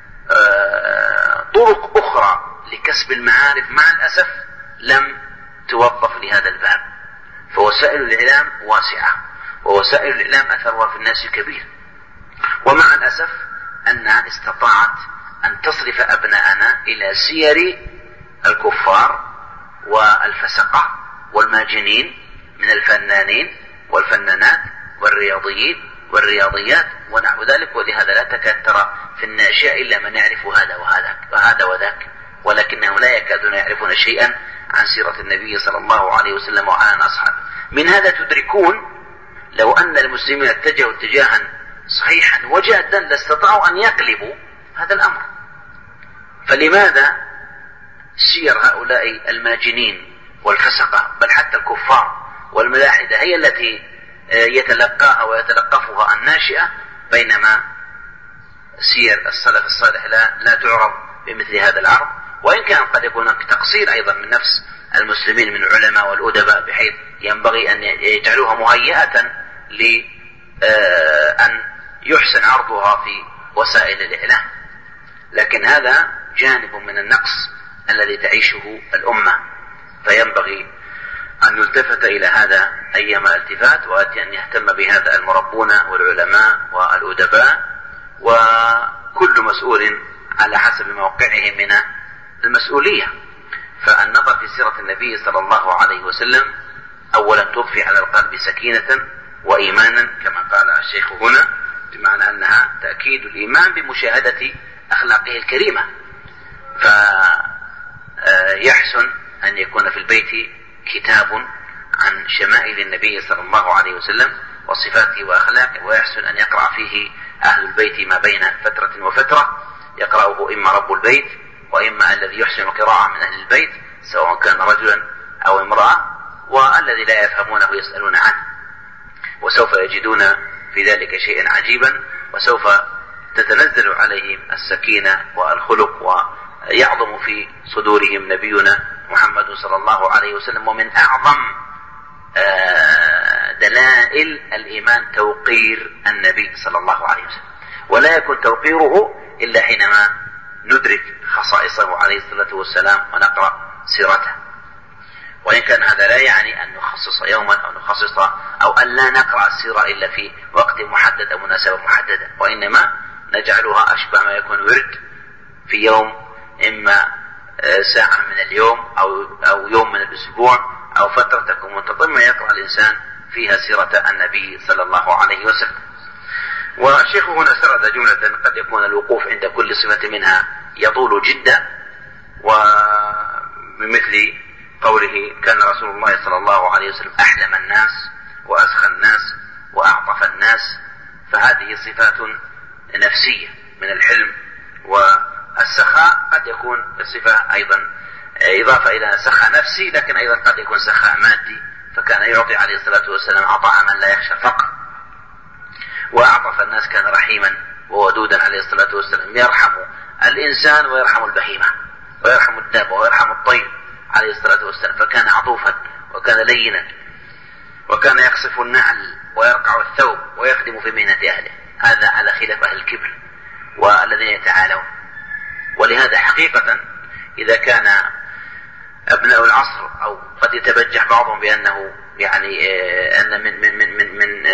طرق أخرى لكسب المعارف مع الأسف لم توظف لهذا الباب. فوسائل الإعلام واسعة، ووسائل الإعلام أثرها في الناس كبير، ومع الأسف أنها استطاعت أن تصرف أبناءنا إلى سير الكفار والفسقة والماجنين من الفنانين والفنانات والرياضيين والرياضيات ونحو ذلك. ولهذا لا تكاد ترى في الناشئة إلا من يعرف هذا وهذا وهذا وذاك، ولكنهم لا يكادون يعرفون شيئا عن سيرة النبي صلى الله عليه وسلم وعن أصحابه. من هذا تدركون لو أن المسلمين اتجهوا اتجاها صحيحا وجادا لاستطاعوا أن يقلبوا هذا الأمر. فلماذا سير هؤلاء الماجنين والفسقة بل حتى الكفار والملاحدة هي التي يتلقاها ويتلقفها الناشئة، بينما سير السلف الصالح لا, لا تعرض بمثل هذا العرض؟ وإن كان قد يكون تقصير أيضا من نفس المسلمين من العلماء والأدباء بحيث ينبغي أن يجعلوها مهيئة لأن يحسن عرضها في وسائل الإعلام، لكن هذا جانب من النقص الذي تعيشه الأمة، فينبغي أن يلتفت إلى هذا أيما التفات، وأن يهتم بهذا المربون والعلماء والأدباء وكل مسؤول على حسب موقعه من المسؤولية. فالنظر في سيرة النبي صلى الله عليه وسلم أولا تضفي على القلب سكينة وإيمانا كما قال الشيخ هنا، بمعنى أنها تأكيد الإيمان بمشاهدة أخلاقه الكريمة. فيحسن أن يكون في البيت كتاب عن شمائل النبي صلى الله عليه وسلم وصفاته وأخلاقه، ويحسن أن يقرأ فيه أهل البيت ما بين فترة وفترة، يقرأه إما رب البيت وإما الذي يحسن القراءة من أهل البيت سواء كان رجلا أو امرأة، والذي لا يفهمونه يسألون عنه، وسوف يجدون في ذلك شيئا عجيبا، وسوف تتنزل عليهم السكينة والخلق ويعظم في صدورهم نبينا محمد صلى الله عليه وسلم. ومن أعظم دلائل الإيمان توقير النبي صلى الله عليه وسلم، ولا يكون توقيره إلا حينما ندرك خصائصه عليه الصلاة والسلام ونقرأ سيرته. وإن كان هذا لا يعني أن نخصص يوما أو نخصص أو أن لا نقرأ السيرة إلا في وقت محدد أو مناسبة محددة، وإنما نجعلها أشبه ما يكون ورد في يوم، إما ساعة من اليوم أو, أو يوم من الأسبوع أو فترة تكون منتظمة يقرأ الإنسان فيها سيرة النبي صلى الله عليه وسلم. والشيخ هنا سرد جملة قد يكون الوقوف عند كل صفة منها يطول جدا، وبمثل قوله كان رسول الله صلى الله عليه وسلم أحلم الناس وأسخى الناس وأعطف الناس، فهذه صفات نفسية من الحلم. والسخاء قد يكون صفة أيضا إضافة إلى سخاء نفسي، لكن أيضا قد يكون سخاء مادي، فكان يعطي عليه الصلاة والسلام عطاء من لا يخشى فقر. وأعطف الناس كان رحيما وودودا عليه الصلاة والسلام، يرحم الإنسان ويرحم البهيمة ويرحم الدابة ويرحم الطير عليه الصلاة والسلام، فكان عطوفا وكان لينا، وكان يقصف النعل ويرقع الثوب ويخدم في مهنة أهله، هذا على خلاف أهل الكبر والذين يتعالون. ولهذا حقيقة إذا كان أبناء العصر أو قد يتبجح بعضهم بأنه يعني أن من من من من, من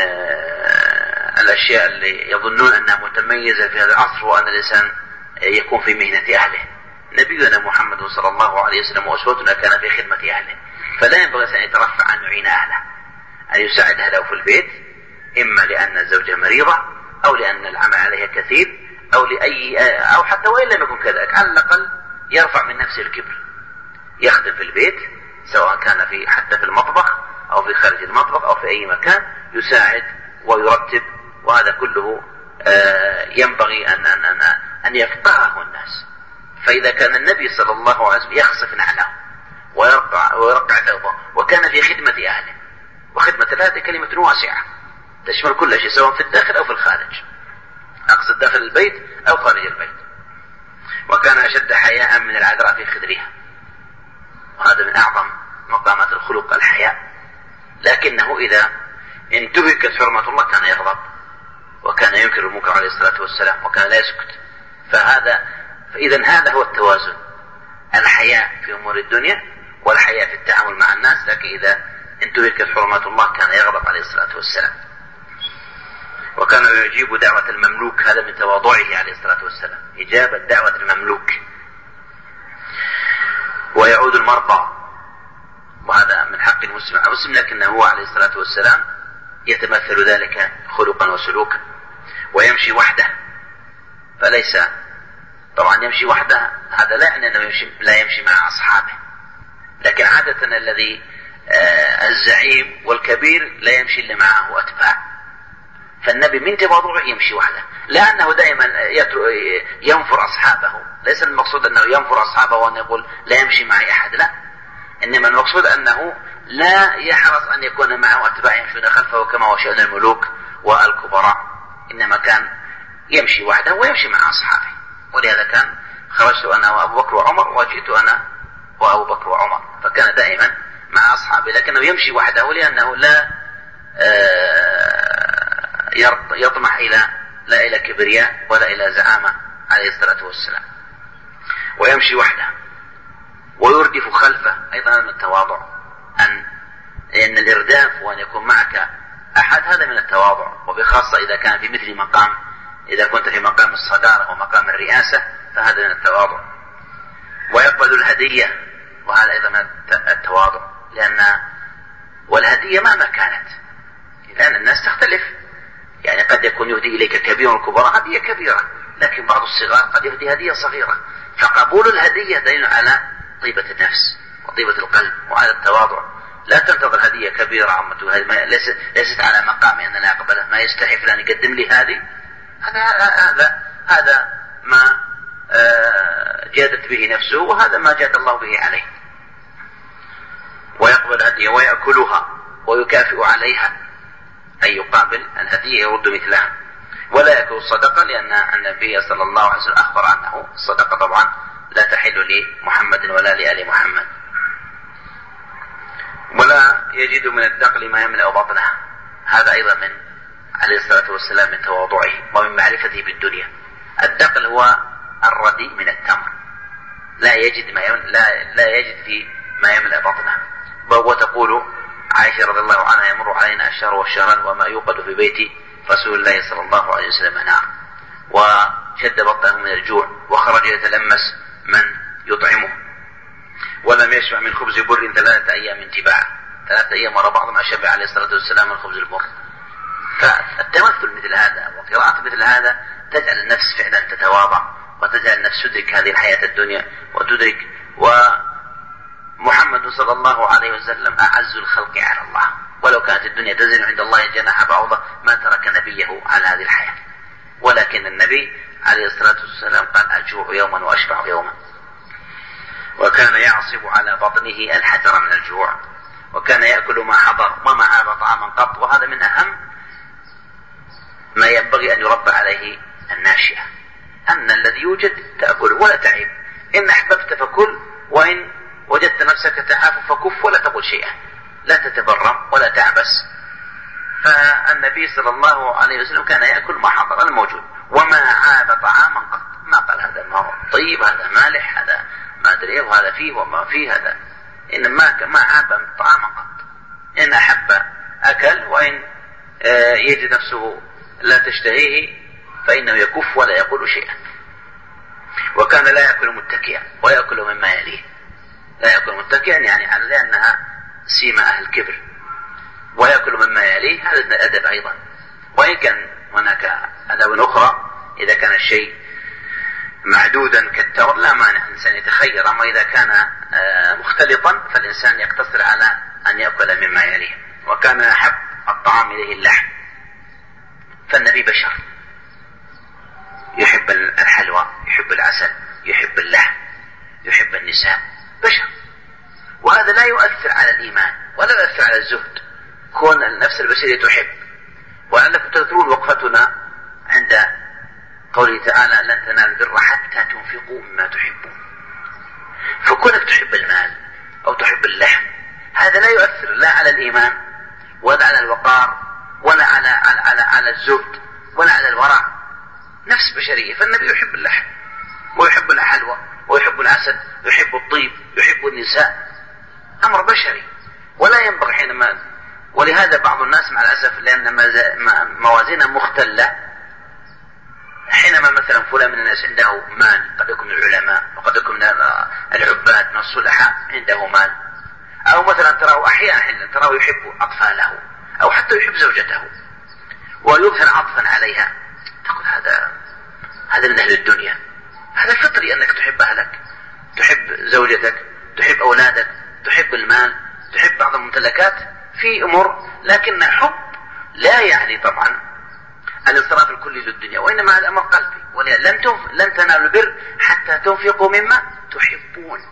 الأشياء اللي يظنون أنها متميزة في هذا العصر وأن الإنسان يكون في مهنة أهله. نبينا محمد صلى الله عليه وسلم وأسوتنا كان في خدمة أهله، فلا ينبغي أن يترفع أن يعين أهله، أن يساعد أهله في البيت، إما لأن الزوجة مريضة أو لأن العمل عليها كثير أو لأي أو حتى وإن لم يكن كذلك على الأقل يرفع من نفسه الكبر، يخدم في البيت سواء كان في حتى في المطبخ أو في خارج المطبخ أو في أي مكان، يساعد ويرتب، وهذا كله ينبغي أن أن أن, أن يفقهه الناس. فإذا كان النبي صلى الله عليه وسلم يخصف نعله ويرقع ويرقع ثوبه وكان في خدمة أهله، وخدمة الأهل كلمة واسعة تشمل كل شيء سواء في الداخل أو في الخارج، أقصد داخل البيت أو خارج البيت. وكان أشد حياء من العذراء في خدرها، وهذا من أعظم مقامات الخلق الحياء، لكنه إذا انتهكت حرمة الله كان يغضب وكان ينكر المنكر عليه الصلاة والسلام وكان لا يسكت. فهذا فإذا هذا هو التوازن، الحياء في أمور الدنيا والحياء في التعامل مع الناس، لكن إذا انتهكت حرمة الله كان يغضب عليه الصلاة والسلام. وكان يجيب دعوة المملوك، هذا من تواضعه عليه الصلاة والسلام، إجابة دعوة المملوك. ويعود المرضى، وهذا من حق المسلم على المسلم، لكنه هو عليه الصلاة والسلام يتمثل ذلك خلقا وسلوكا. ويمشي وحده، فليس طبعا يمشي وحده هذا لا يعني أنه يمشي لا يمشي مع أصحابه، لكن عادة الذي آه الزعيم والكبير لا يمشي إلا معه أتباع. فالنبي من تواضعه يمشي وحده، لا أنه دائما ينفر أصحابه، ليس المقصود أنه ينفر أصحابه وأن يقول لا يمشي معي أحد، لا، إنما المقصود أنه لا يحرص أن يكون معه أتباع يمشون خلفه كما هو شأن الملوك والكبراء، إنما كان يمشي وحده ويمشي مع أصحابه. ولهذا كان خرجت أنا وأبو بكر وعمر وجئت أنا وأبو بكر وعمر، فكان دائما مع أصحابه، لكنه يمشي وحده لأنه لا يطمح إلى لا إلى كبرياء ولا إلى زعامة عليه الصلاة والسلام. ويمشي وحده ويردف خلفه، أيضا من التواضع، أن لأن الإرداف وأن يكون معك أحد هذا من التواضع، وبخاصة إذا كان في مثل مقام، إذا كنت في مقام الصدارة ومقام الرئاسة فهذا من التواضع. ويقبل الهدية، وهذا أيضا من التواضع، لأن والهدية مهما كانت، لأن الناس تختلف، يعني قد يكون يهدي إليك كبير الكبراء هدية كبيرة، لكن بعض الصغار قد يهدي هدية صغيرة، فقبول الهدية دليل على طيبة النفس وطيبة القلب وعلى التواضع. لا تنتظر هدية كبيرة عمته، ليست, ليست على مقام أن لا أقبله، ما يستحي فلان يقدم لي هذه، هذا هذا هذا ما جادت به نفسه، وهذا ما جاد الله به عليه. ويقبل هدية ويأكلها ويكافئ عليها، أي يقابل الهدية يرد مثلها. ولا يأكل الصدقة، لأن النبي صلى الله عليه وسلم أخبر عنه الصدقة طبعا لا تحل لمحمد ولا لآل محمد. ولا يجد من الدقل ما يملأ بطنها، هذا أيضا من عليه الصلاة والسلام من تواضعه ومن معرفته بالدنيا. الدقل هو الرديء من التمر، لا يجد ما يملأ لا, لا يجد في ما يملأ بطنه. تقول عائشة رضي الله عنها: يمر علينا الشهر والشهران وما يوقد في بيت رسول الله صلى الله عليه وسلم نار، وشد بطنه من الجوع وخرج يتلمس من يطعمه، ولم يشبع من خبز بر ثلاثة أيام تباعا، ثلاثة أيام وراء بعض ما شبع عليه الصلاة والسلام من خبز البر. فالتمثل مثل هذا وقراءة مثل هذا تجعل النفس فعلا تتواضع، وتجعل النفس تدرك هذه الحياة الدنيا وتدرك. ومحمد صلى الله عليه وسلم أعز الخلق على الله، ولو كانت الدنيا تزن عند الله جناح بعوضة ما ترك نبيه على هذه الحياة، ولكن النبي عليه الصلاة والسلام قال: أجوع يوما وأشبع يوما. وكان يعصب على بطنه الحجر من الجوع، وكان يأكل ما حضر وما عاب طعاما قط. وهذا من أهم ما ينبغي أن يربى عليه الناشئة، أن الذي يوجد تأكل ولا تعيب، إن أحببت فكل، وإن وجدت نفسك تعاف فكف ولا تقل شيئا، لا تتبرم ولا تعبس. فالنبي صلى الله عليه وسلم كان يأكل ما حضر الموجود وما عاب طعاما قط، ما قال هذا ما طيب، هذا مالح، هذا ما أدري إيه، وهذا فيه وما فيه، هذا إنما ما عاب طعاما قط. إن أحب أكل، وإن يجد نفسه لا تشتهيه فإنه يكف ولا يقول شيئا. وكان لا يأكل متكئا ويأكل مما يليه، لا يأكل متكئا يعني لأنها سيما أهل الكبر، ويأكل مما يليه هذا من الأدب أيضا. وإن كان هناك أدب أخرى، إذا كان الشيء معدودا كالتمر لا مانع الإنسان يتخير، أما إذا كان مختلطا فالإنسان يقتصر على أن يأكل مما يليه. وكان أحب الطعام إليه اللحم، فالنبي بشر، يحب الحلوى، يحب العسل، يحب اللحم، يحب النساء، بشر. وهذا لا يؤثر على الإيمان ولا يؤثر على الزهد، كون النفس البشرية تحب. ولعلكم تذكرون وقفتنا عند قوله تعالى: لن تنالوا البر حتى تنفقوا مما تحبون. فكونك تحب المال أو تحب اللحم هذا لا يؤثر لا على الإيمان ولا على الوقار ولا على على على, على الزهد ولا على الورع، نفس بشرية. فالنبي يحب اللحم ويحب الحلوى ويحب العسل، يحب الطيب، يحب النساء، أمر بشري ولا ينبغي حينما. ولهذا بعض الناس مع الأسف لأن موازينها مختلة، حينما مثلا فلان من الناس عنده مال، قد يكون من العلماء وقد يكون من العباد من الصلحاء عنده مال، أو مثلا تراه أحيانا تراه يحب أطفاله أو حتى يحب زوجته ويظهر عطفا عليها، تقول هذا هذا من أهل الدنيا. هذا فطري أنك تحب أهلك، تحب زوجتك، تحب أولادك، تحب المال، تحب بعض الممتلكات في أمور، لكن حب لا يعني طبعا الانصراف الكلي للدنيا، وإنما هذا أمر قلبي. ولن لن تنالوا البر حتى تنفقوا مما تحبون.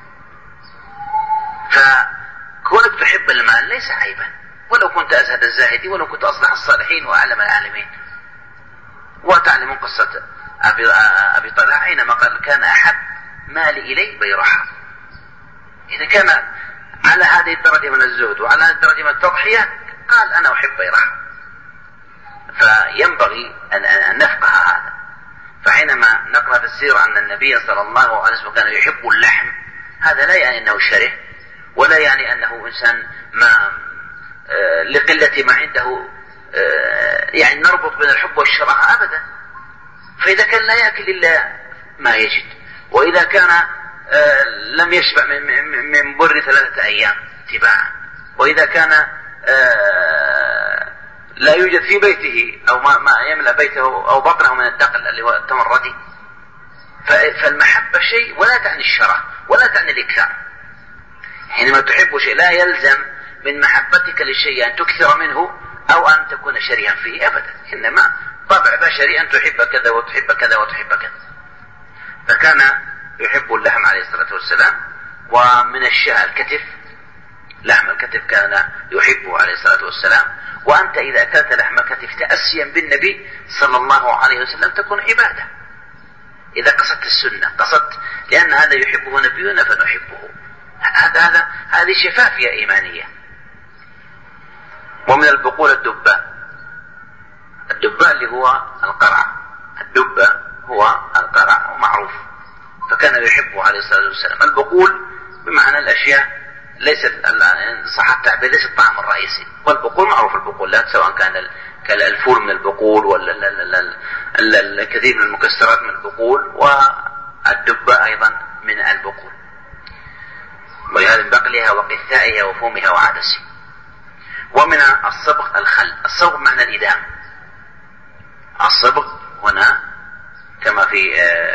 فكونك تحب المال ليس عيبا، ولو كنت أزهد الزاهدين، ولو كنت أصلح الصالحين وأعلم العالمين. وتعلمون قصة أبي, أبي طلحة حينما قال: كان أحب مالي إلي بيرحة. إذا كان على هذه الدرجة من الزهد وعلى هذه الدرجة من التضحية قال: أنا أحب بيرحة. فينبغي أن نفقه هذا. فحينما نقرأ في السيرة أن النبي صلى الله عليه وسلم كان يحب اللحم، هذا لا يعني أنه شره، ولا يعني أنه إنسان ما لقلة ما عنده يعني نربط بين الحب والشراهة أبدا. فإذا كان لا يأكل إلا ما يجد، وإذا كان لم يشبع من بر ثلاثة أيام تباعا، وإذا كان لا يوجد في بيته أو ما, ما يملأ بيته أو بطنه من الدقل اللي هو التمر الردي، فالمحبة شيء ولا تعني الشره ولا تعني الإكثار. حينما تحب شيء لا يلزم من محبتك للشيء أن تكثر منه أو أن تكون شريها فيه أبدا، إنما طبع بشري أن تحب كذا وتحب كذا وتحب كذا. فكان يحب اللحم عليه الصلاة والسلام. ومن الشاة الكتف، لحم الكتف كان يحبه عليه الصلاة والسلام. وأنت إذا أكلت لحم الكتف تأسيا بالنبي صلى الله عليه وسلم تكون عبادة. إذا قصدت السنة قصدت لأن هذا يحبه نبينا فنحبه، هذا هذا هذه شفافية إيمانية. ومن البقول الدبة، الدبة اللي هو القرع، الدبة هو القرع ومعروف، فكان يحبه عليه الصلاة والسلام. البقول بمعنى الأشياء ليست صح التعبير ليست الطعام الرئيسي. والبقول معروف البقولات سواء كان الفول من البقول ولا الكثير من المكسرات من البقول، والدباء أيضا من البقول، ولهذا من بقلها وقثائها وفومها وعدسها. ومن الصبغ الخل. الصبغ معنى الإدام. الصبغ هنا كما في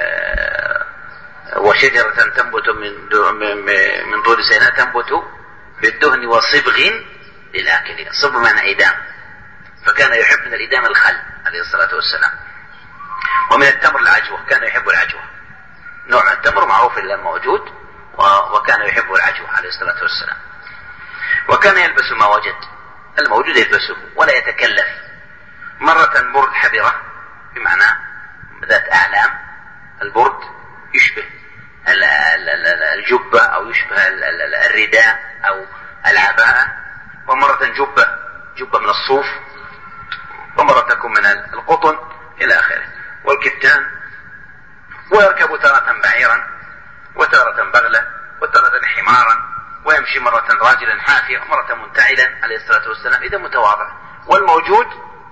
وشجرة تنبت من طور سيناء تنبت بالدهن وصبغ للآكلين. الصبغ معنى إدام، فكان يحب من الإدام الخل عليه الصلاة والسلام. ومن التمر العجوة، كان يحب العجوة، نوع من التمر معروف إلا موجود، وكان يحب العجوة عليه الصلاة والسلام. وكان يلبس ما وجد، الموجود يلبسه ولا يتكلف. مرة برد حبرة بمعنى ذات أعلام، البرد يشبه الجبة أو يشبه الرداء أو العباءة، ومرة جبة جبة من الصوف، ومرة تكون من القطن إلى آخره. والكتان. ويركب تارة بعيرا وتارة بغلة وتارة حمارا، ويمشي مرة راجلا حافيا ومرة منتعلا عليه الصلاة والسلام إذا متواضع. والموجود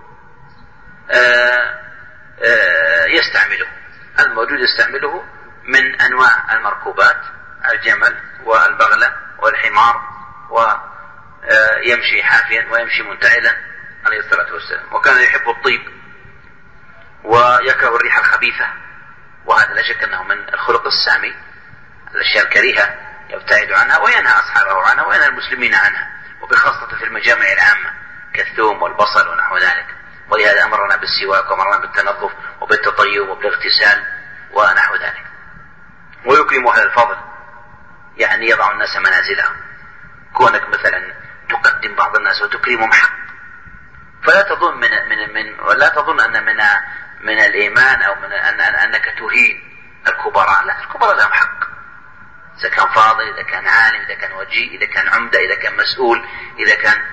آآ آآ يستعمله، الموجود يستعمله من أنواع المركوبات، الجمل والبغلة والحمار، ويمشي حافيا ويمشي منتعلا عليه الصلاة والسلام. وكان يحب الطيب ويكره الريح الخبيثة، وهذا لا شك أنه من الخلق السامي، الأشياء الكريهة يبتعد عنها وينهى أصحابه عنها وينهى المسلمين عنها، وبخاصة في المجامع العامة كالثوم والبصل ونحو ذلك. ولهذا أمرنا بالسواك وأمرنا بالتنظف وبالتطيب وبالاغتسال ونحو ذلك. ويكرم أهل الفضل، يعني يضع الناس منازلهم. كونك مثلا تقدم بعض الناس وتكرمهم حق، فلا تظن من من من ولا تظن أن من من الإيمان أو من أن أنك تهين الكبراء. لا، الكبراء لهم حق، إذا كان فاضل، إذا كان عالم، إذا كان وجيه، إذا كان عمدة، إذا كان مسؤول، إذا كان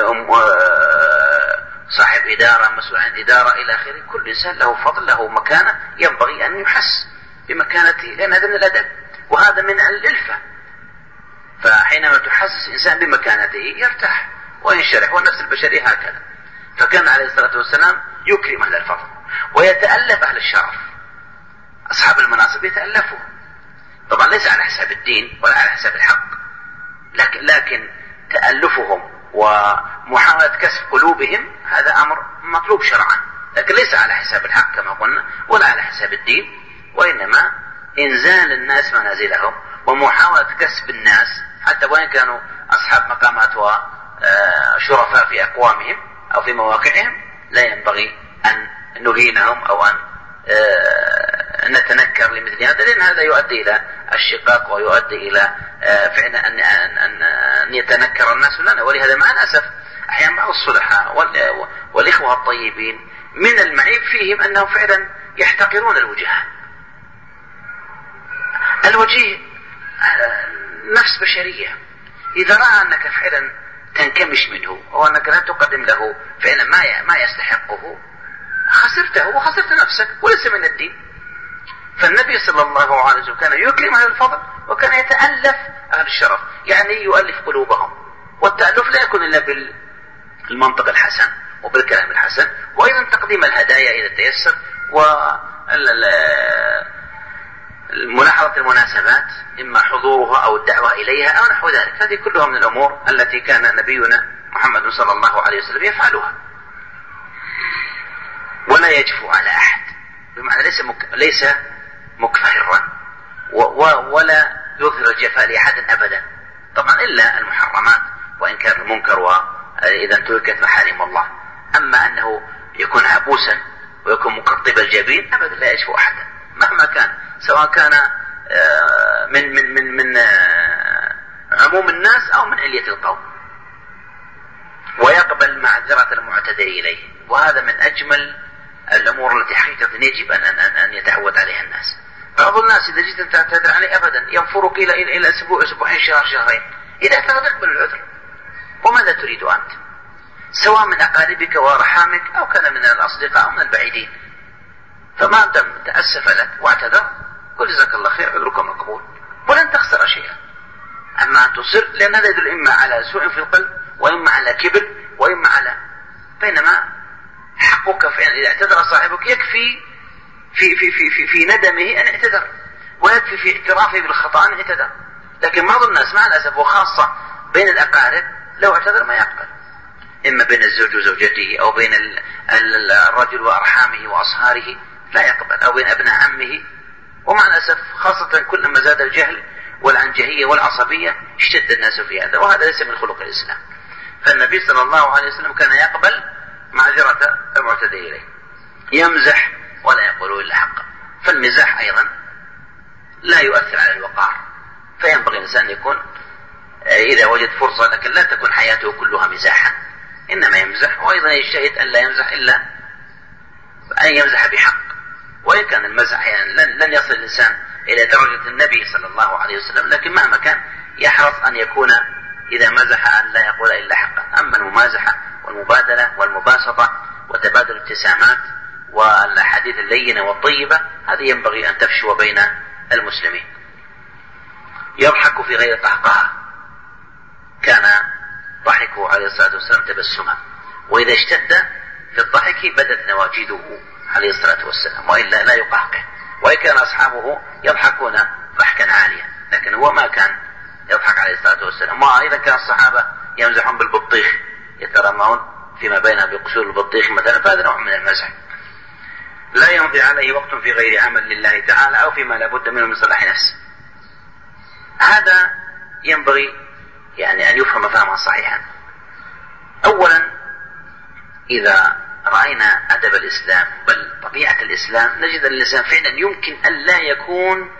صاحب إدارة، مسؤول عن إدارة إلى آخره. كل إنسان له فضل، له مكانة، ينبغي أن يحس بمكانته، لأن هذا من الأدب وهذا من الإلفة. فحينما تحسس إنسان بمكانته يرتاح وينشرح، والنفس البشرية هكذا. فكان عليه الصلاة والسلام يكرم أهل الفضل ويتألف أهل الشرف، أصحاب المناصب يتألفوا، طبعا ليس على حساب الدين ولا على حساب الحق، لكن, لكن تألفهم ومحاولة كسب قلوبهم هذا أمر مطلوب شرعا، لكن ليس على حساب الحق كما قلنا ولا على حساب الدين، وإنما إنزال الناس منازلهم ومحاولة كسب الناس حتى وإن كانوا أصحاب مقامات وشرفاء في أقوامهم أو في مواقعهم. لا ينبغي أن نهينهم أو أن نتنكر لمثل هذا، لأن هذا يؤدي إلى الشقاق ويؤدي إلى فعلا أن, أن, أن يتنكر الناس لنا. ولهذا مع الأسف أحيانا بعض الصلحاء والإخوة الطيبين من المعيب فيهم أنهم فعلا يحتقرون الوجهاء. الوجيه نفس بشرية، إذا رأى أنك فعلا تنكمش منه أو أنك لا تقدم له فعلا ما ما يستحقه خسرته وخسرت نفسك وليس من الدين. فالنبي صلى الله عليه وسلم كان يكرم أهل الفضل وكان يتألف أهل الشرف، يعني يؤلف قلوبهم. والتألف لا يكون إلا بالمنطق الحسن وبالكلام الحسن، وأيضا تقديم الهدايا إذا تيسر، وملاحظة المناسبات إما حضورها أو الدعوة إليها أو نحو ذلك. هذه كلها من الأمور التي كان نبينا محمد صلى الله عليه وسلم يفعلها. ولا يجفو على أحد، بمعنى ليس مك... ليس مكفهرا و... و... ولا يظهر الجفاء لأحد أبدا، طبعا إلا المحرمات وإن كان المنكر وإذا انتهكت محارم الله. أما أنه يكون عبوسا ويكون مقطب الجبين أبدا لا يجفو أحدا مهما كان، سواء كان من من من من عموم الناس أو من علية القوم. ويقبل معذرة المعتذر إليه، وهذا من أجمل الأمور التي حقيقة يجب أن, أن, أن يتعود عليها الناس. بعض الناس إذا جئت أن تعتذر عليه أبدا ينفرك إلى إلى أسبوع أسبوعين شهر شهرين. إذا اعتذر اقبل العذر. وماذا تريد أنت؟ سواء من أقاربك ورحامك أو كان من الأصدقاء أو من البعيدين. فما دام تأسف لك واعتذر قل جزاك الله خير، عذرك مقبول ولن تخسر شيئا. أما أن تصر، لأن هذا يدل إما على سوء في القلب وإما على كبر وإما على، بينما حقك فعلا إذا اعتذر صاحبك يكفي في في في في, في ندمه أن اعتذر، ويكفي في اعترافه بالخطأ أن اعتذر. لكن بعض الناس مع الأسف وخاصة بين الأقارب لو اعتذر ما يقبل، إما بين الزوج وزوجته أو بين الرجل وأرحامه وأصهاره لا يقبل، أو بين أبناء عمه. ومع الأسف خاصة كلما زاد الجهل والعنجهية والعصبية اشتد الناس في هذا، وهذا ليس من خلق الإسلام. فالنبي صلى الله عليه وسلم كان يقبل معذرة المعتدي إليه، يمزح ولا يقول إلا حقا. فالمزاح أيضا لا يؤثر على الوقار، فينبغي الإنسان يكون إذا وجد فرصة، لكن لا تكون حياته كلها مزاحا، إنما يمزح، وأيضا يجتهد أن لا يمزح إلا أن يمزح بحق. وإن كان المزح يعني لن, لن يصل الإنسان إلى درجة النبي صلى الله عليه وسلم، لكن مهما كان يحرص أن يكون إذا مزح أن لا يقول إلا حقا. أما الممازحة والمبادلة والمباسطة وتبادل الابتسامات والأحاديث اللينة والطيبة هذه ينبغي أن تفشو بين المسلمين. يضحك في غير قهقهة، كان ضحكه عليه الصلاة والسلام تبسما، وإذا اشتد في الضحك بدت نواجذه عليه الصلاة والسلام، وإلا لا يقهقه. وإن كان أصحابه يضحكون ضحكا عاليا، لكن هو ما كان يضحك عليه الصلاة والسلام. وأيضا كان الصحابة يمزحون بالبطيخ، يترمون فيما بينهم بقشور البطيخ مثلا، فهذا نوع من المزح. لا يمضي عليه وقت في غير عمل لله تعالى أو فيما لا بد منه من صلاح نفسه. هذا ينبغي يعني أن يفهم فهما صحيحا. أولا إذا رأينا أدب الإسلام بل طبيعة الإسلام نجد أن الإنسان فعلا يمكن أن لا يكون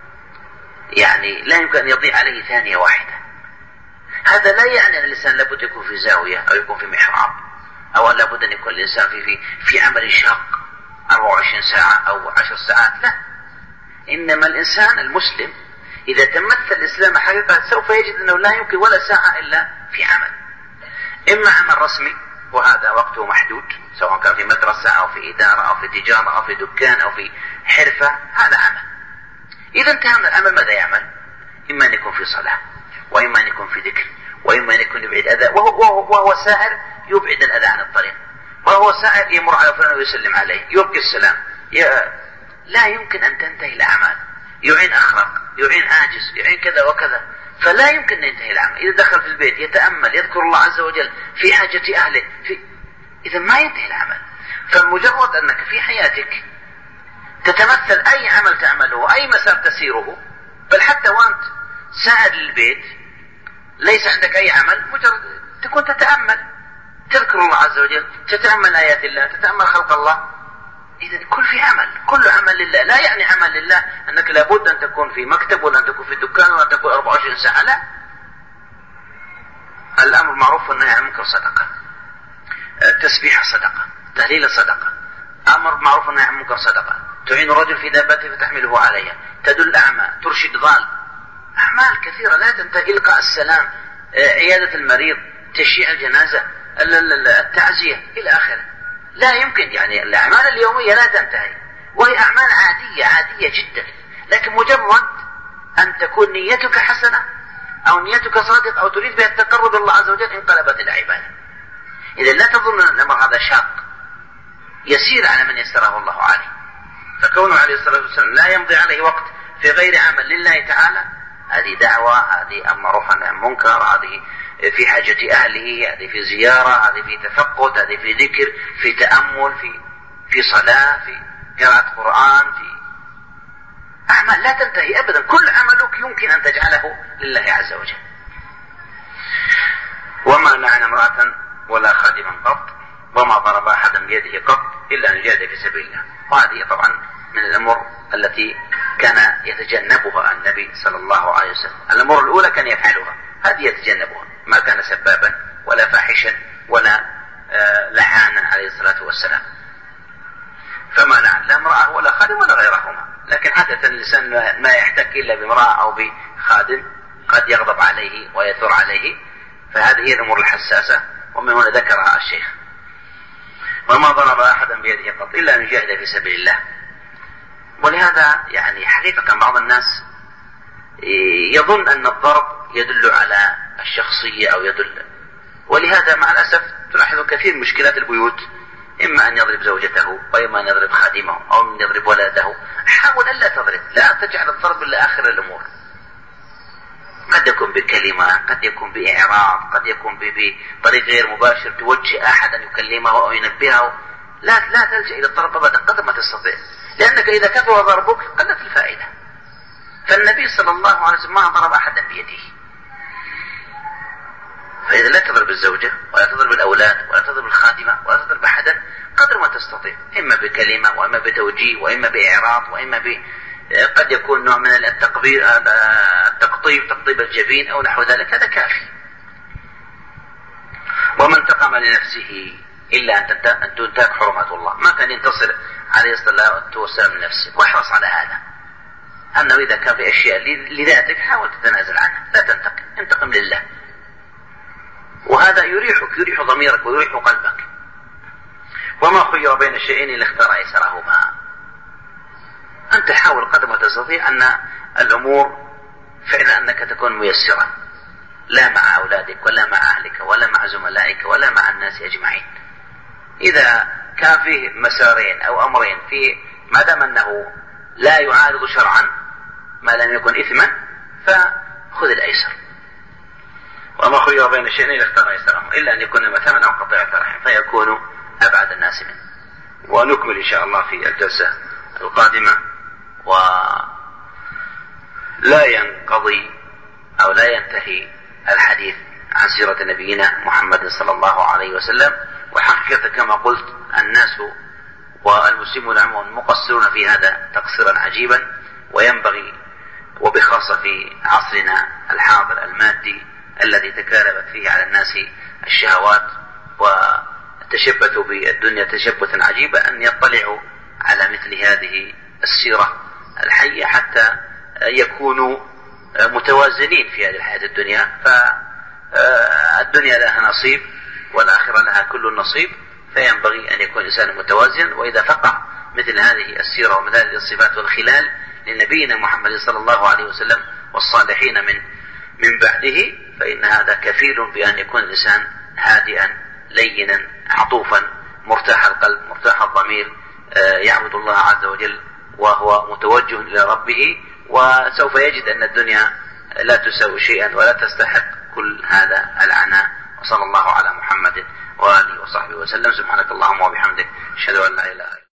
يعني لا يمكن أن يضيع عليه ثانية واحدة. هذا لا يعني أن الإنسان لابد يكون في زاوية أو يكون في محراب، أو لابد أن يكون الإنسان في, في, في عمل شاق أربعة وعشرين ساعة أو عشر ساعات، لا. إنما الإنسان المسلم إذا تمثل الإسلام حقيقة سوف يجد أنه لا يمكن ولا ساعة إلا في عمل، إما عمل رسمي وهذا وقته محدود، سواء كان في مدرسة أو في إدارة أو في تجارة أو في دكان أو في حرفة، هذا عمل. إذا انتهى من العمل ماذا يعمل؟ إما أن يكون في صلاة، وإما أن يكون في ذكر، وإما أن يكون يبعد أذى، وهو, وهو, وهو سائر يبعد الأذى عن الطريق، وهو سائر يمر على فلان ويسلم عليه، يلقي السلام. لا يمكن أن تنتهي الأعمال، يعين أخرق، يعين عاجز، يعين كذا وكذا، فلا يمكن أن ينتهي العمل. إذا دخل في البيت يتأمل يذكر الله عز وجل في حاجة أهله في... إذا ما ينتهي العمل. فمجرد أنك في حياتك تتمثل أي عمل تعمله، أي مسار تسيره، بل حتى وأنت سائر للبيت ليس عندك أي عمل، مجرد تكون تتأمل تذكر الله عز وجل، تتأمل آيات الله، تتأمل خلق الله. إذا كل في عمل، كل عمل لله. لا يعني عمل لله أنك لابد أن تكون في مكتب ولا أن تكون في دكان ولا أن تكون أربعة وعشرين ساعة، لا. الأمر معروف والنهي عن المنكر صدقة، التسبيح صدقة، تهليل صدقة، أمر معروف والنهي عن المنكر صدقة، تعين الرجل في دابته فتحمله عليها، تدل أعمى، ترشد ضال، أعمال كثيرة لا تنتهي. إلقاء السلام، عيادة المريض، تشييع الجنازة، التعزية إلى آخره. لا يمكن يعني الأعمال اليومية لا تنتهي، وهي أعمال عادية عادية جدا، لكن مجرد أن تكون نيتك حسنة أو نيتك صادق أو تريد بها التقرب الله عز وجل انقلبت إلى عبادة. إذا لا تظن أن الأمر هذا شاق يسير على من يسره الله عليه. فكونه عليه الصلاة والسلام لا يمضي عليه وقت في غير عمل لله تعالى، هذه دعوة، هذه أمر معروف عن المنكر، هذه في حاجة أهله، هذه في زيارة، هذه في تفقد، هذه في ذكر، في تأمل، في في صلاة، في قراءة قرآن، في أعمال لا تنتهي أبدا. كل عملك يمكن أن تجعله لله عز وجل. وما لعن امرأة ولا خادما قط، وما ضرب أحدا بيده قط إلا أن جاهد في سبيل الله. وهذه طبعا من الأمور التي كان يتجنبها النبي صلى الله عليه وسلم. الأمور الأولى كان يفعلها، هذه يتجنبها، ما كان سبابا ولا فاحشا ولا آه لعانا عليه الصلاة والسلام. فما لعن لا امرأة ولا خادم ولا غيرهما. لكن عادة الإنسان ما يحتك إلا بامرأة أو بخادم قد يغضب عليه ويثور عليه، فهذه هي الأمور الحساسة، ومن هنا ذكرها الشيخ. وما ضرب أحدا بيده قط إلا أن يجاهد في سبيل الله. ولهذا يعني حقيقة بعض الناس يظن أن الضرب يدل على الشخصية أو يدل، ولهذا مع الأسف تلاحظ كثير من مشكلات البيوت إما أن يضرب زوجته وإما أن يضرب خادمه أو أن يضرب ولده. حاول ألا تضرب، لا تجعل الضرب إلا آخر الأمور. قد يكون بكلمة، قد يكون بإعراض، قد يكون بطريق غير مباشر توجه أحد أن يكلمه أو ينبهه. لا لا تلجأ إلى الضرب أبدا قدر ما تستطيع، لأنك إذا كثر ضربك قلت الفائدة. فالنبي صلى الله عليه وسلم ما ضرب أحدا بيده. فإذا لا تضرب الزوجة ولا تضرب الأولاد ولا تضرب الخادمة ولا تضرب أحدا قدر ما تستطيع، إما بكلمة وإما بتوجيه وإما بإعراض وإما ب قد يكون نوع من التقبيل التقطيب تقطيب الجبين أو نحو ذلك، هذا كافي. وما انتقم لنفسه إلا أن تنتهك حرمات الله. ما كان ينتصر عليه الصلاة والسلام لنفسه، واحرص على هذا، أنه إذا كان في أشياء لذاتك حاول تتنازل عنها، لا تنتقم، انتقم لله، وهذا يريحك، يريح ضميرك ويريح قلبك. وما خير بين الشيئين إلا اختار أيسرهما. أنت حاول قدر ما تستطيع أن الأمور فعلا أنك تكون ميسرا، لا مع أولادك ولا مع أهلك ولا مع زملائك ولا مع الناس أجمعين. إذا كان فيه مسارين أو أمرين فيه ما دام أنه لا يعارض شرعا ما لم يكن إثما فخذ الأيسر. وما خير بين الشيئين إلا اختار أيسرهما إلا أن يكون مثلا أو قطيعة رحم فيكون أبعد الناس منه. ونكمل إن شاء الله في الجلسة القادمة. ولا ينقضي أو لا ينتهي الحديث عن سيرة نبينا محمد صلى الله عليه وسلم. وحقيقة كما قلت الناس والمسلمون عموما مقصرون في هذا تقصيرا عجيبا، وينبغي وبخاصة في عصرنا الحاضر المادي الذي تكالبت فيه على الناس الشهوات وتشبثوا بالدنيا تشبثا عجيبا أن يطلعوا على مثل هذه السيرة الحية حتى يكونوا متوازنين في هذه الحياة الدنيا. فالدنيا لها نصيب والآخرة لها كل النصيب، فينبغي أن يكون الإنسان متوازن. وإذا فقع مثل هذه السيرة ومثل هذه الصفات والخلال لنبينا محمد صلى الله عليه وسلم والصالحين من من بعده فإن هذا كفيل بأن يكون الإنسان هادئا لينا عطوفا مرتاح القلب مرتاح الضمير يعبد الله عز وجل وهو متوجه إلى ربه، وسوف يجد أن الدنيا لا تساوي شيئا ولا تستحق كل هذا العناء. وصلى الله على محمد وآله وصحبه وسلم. سبحانك اللهم وبحمدك أشهد أن لا إله إلا أنت.